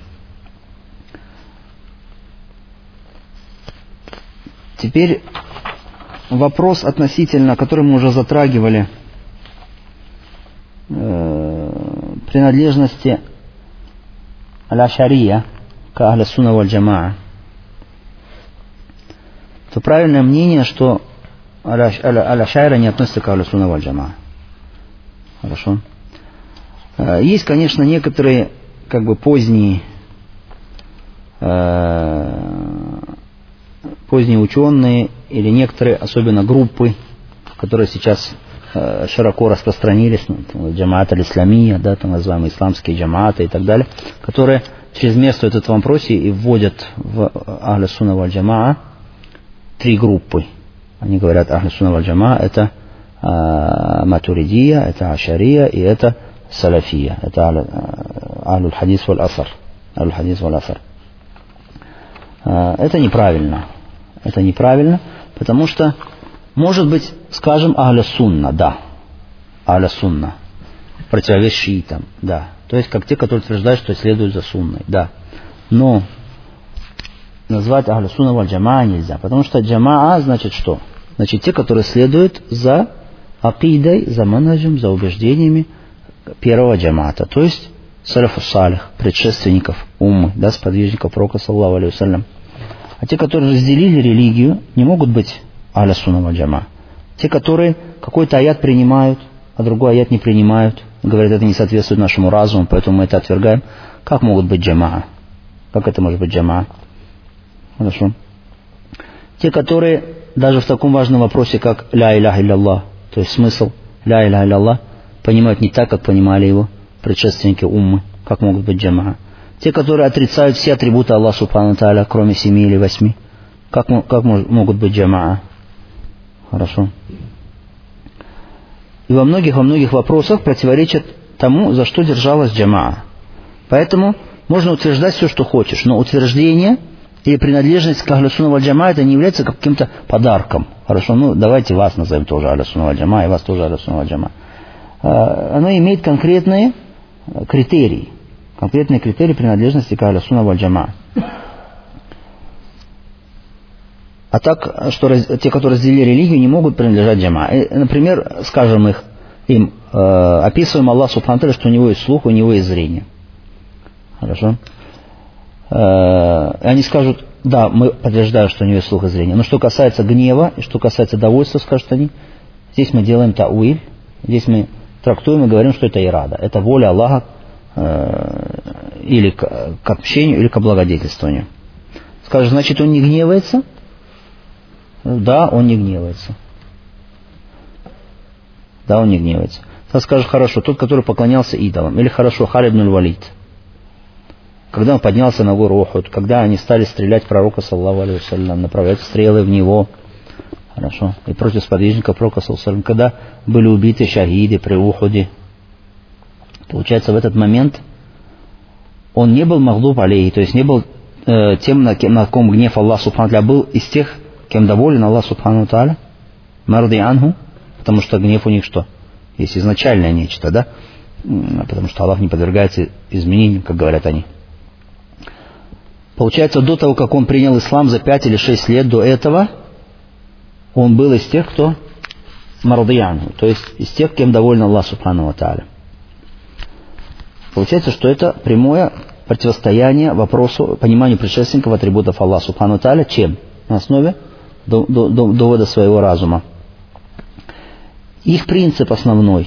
Теперь вопрос относительно, который мы уже затрагивали, принадлежности аль-Ашария к Ахлю Сунна валь Джамаа. То правильное мнение, что аль-Ашаира не относится к Ахлю Сунна валь Джамаа. Хорошо. Есть, конечно, некоторые как бы поздние ученые или некоторые, особенно группы, которые сейчас широко распространились, джамаат аль-Исламия, да, так называемые исламские джамааты и так далее, которые чрезмерствуют в этом вопросе и вводят в Ахлю Сунна валь Джамаа 3 группы. Они говорят, Ахлю Сунна валь Джамаа это Матуридия, это Ашария и это Салафия. Это Ахлю хадис валь Асар. Это неправильно. Это неправильно, потому что, может быть, скажем, Ахлю Сунна, да. Ахлю Сунна. Противовес шиитам, да. То есть, как те, которые утверждают, что следуют за сунной, да. Но назвать Ахлю Сунна валь Джамаа нельзя, потому что Джамаа значит что? Значит, те, которые следуют за акидой, за манхаджем, за убеждениями первого джамаата, то есть салафу салих, предшественников уммы, да, сподвижников пророка саллаллаху алейхи вассалям. А те, которые разделили религию, не могут быть Ахлю Сунна валь Джамаа. Те, которые какой-то аят принимают, а другой аят не принимают, говорят, это не соответствует нашему разуму, поэтому мы это отвергаем. Как могут быть джамаа? Как это может быть джамаа? Хорошо. Те, которые даже в таком важном вопросе, как ля иляха илля, то есть смысл ля иляха илля, понимают не так, как понимали его предшественники уммы, как могут быть джамаа. Те, которые отрицают все атрибуты Аллаха Субхану Тааля, кроме 7 или 8, как могут быть джамаа? Хорошо. и во многих вопросах противоречат тому, за что держалась джамаа. Поэтому можно утверждать все, что хочешь, но утверждение и принадлежность к Ахлю Сунна валь Джамаа это не является каким-то подарком. Хорошо, ну давайте вас назовем тоже Ахлю Сунна валь Джамаа, и вас тоже Ахлю Сунна валь Джамаа. Оно имеет конкретные критерии принадлежности к Ахлю Сунна валь Джамаа. А так, что те, которые разделили религию, не могут принадлежать джамаа. Например, скажем им, описываем Аллах Субхану ва Тааля, что у него есть слух, у него есть зрение. Хорошо? И они скажут, да, мы подтверждаем, что у него есть слух и зрение. Но что касается гнева и что касается довольства, скажут они, здесь мы делаем тауиль, здесь мы трактуем и говорим, что это ирада. Это воля Аллаха или к общению, или к облагодетельствованию. Скажут, значит, он не гневается? Да, он не гневается. Да, он не гневается. Ты скажешь, хорошо, тот, который поклонялся идолам. Или хорошо, Халид ибн Валид. Когда он поднялся на гору Ухуд, когда они стали стрелять в пророка, саллаллаху алейхи ва саллям, направлять стрелы в него. Хорошо. И против сподвижника пророка, саллаллаху алейхи ва саллям, когда были убиты шахиды при Ухуде. Получается, в этот момент он не был магдуб алейхи, то есть не был тем, на ком гнев Аллах Субхану ва Тааля, был из тех, кем доволен Аллах Субхану ва Тааля, марди анху, потому что гнев у них что? Есть изначальное нечто, да? Потому что Аллах не подвергается изменениям, как говорят они. Получается, до того, как он принял ислам за 5 или 6 лет до этого, он был из тех, кто марди анху, то есть из тех, кем доволен Аллах Субхану ва Тааля. Получается, что это прямое противостояние вопросу, пониманию предшественников атрибутов Аллаха Субхану ва Тааля, чем? На основе довода своего разума. Их принцип основной.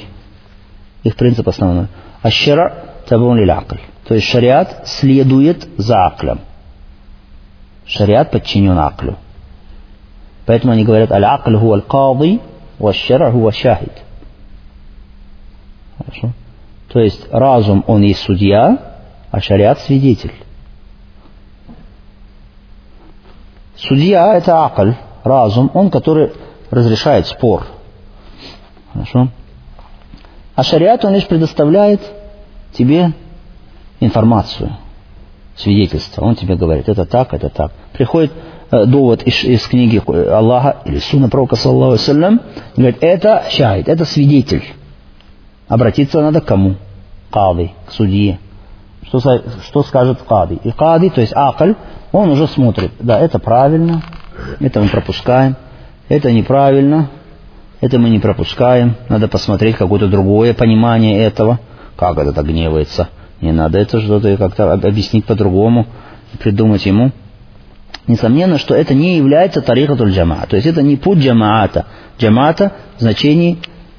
Аш-шара' табун лиль-акль. То есть шариат следует за аклем. Шариат подчинен аклю. Поэтому они говорят, аль-акль хуа аль-кади, ва-аш-шара' хуа шахид. Хорошо? То есть разум, он есть судья, а шариат свидетель. Судья – это акль, разум, он, который разрешает спор. Хорошо? А шариат, он лишь предоставляет тебе информацию, свидетельство. Он тебе говорит, это так, это так. Приходит довод из книги Аллаха или сунна пророка, саллаллаху алейхи ва саллям, говорит, это шахид, это свидетель. Обратиться надо к кому? Кади, к судье. Что скажет кади? И кади, то есть акль, он уже смотрит, да, это правильно, это мы пропускаем, это неправильно, это мы не пропускаем, надо посмотреть какое-то другое понимание этого, как это так гневается, не надо это что-то как-то объяснить по-другому, придумать ему. Несомненно, что это не является тарикатуль джамаа, то есть это не путь джамаата. Джамаата в значении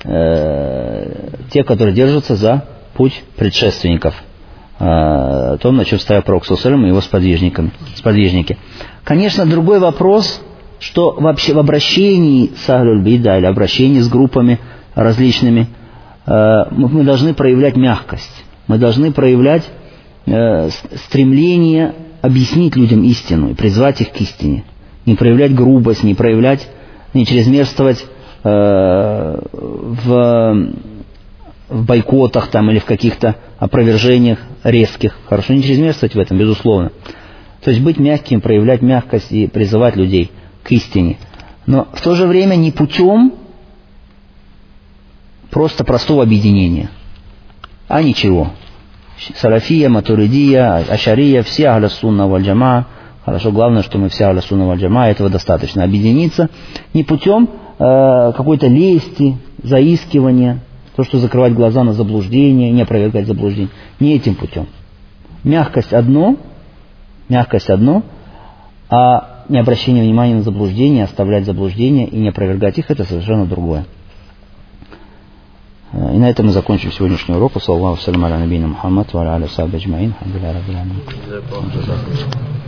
те, которые держатся за путь предшественников. То, на чем стоял пророк саллаллаху алейхи ва саллям и его сподвижники. Конечно, другой вопрос, что вообще в обращении с ахлюль бида или обращении с группами различными мы должны проявлять мягкость. Мы должны проявлять стремление объяснить людям истину и призвать их к истине. Не проявлять грубость, не чрезмерствовать в бойкотах там, или в каких-то опровержениях резких. Хорошо, не чрезмерствовать в этом, безусловно. То есть быть мягким, проявлять мягкость и призывать людей к истине. Но в то же время не путем просто простого объединения, а ничего. Салафия, Матуридия, Ашария, все Ахлю Сунна валь Джамаа. Хорошо, главное, что мы все Ахлю Сунна валь Джамаа, этого достаточно. Объединиться не путем какой-то лести, заискивания, то, что закрывать глаза на заблуждение, не опровергать заблуждение. Не этим путем. Мягкость одно, а не обращение внимания на заблуждение, оставлять заблуждения и не опровергать их, это совершенно другое. И на этом мы закончим сегодняшний урок. Саллаллаху алейхи ва саллям аля набийина Мухаммад ва аля алихи ва сахбихи аджмаин. Алхамдулиллахи раббил аламин.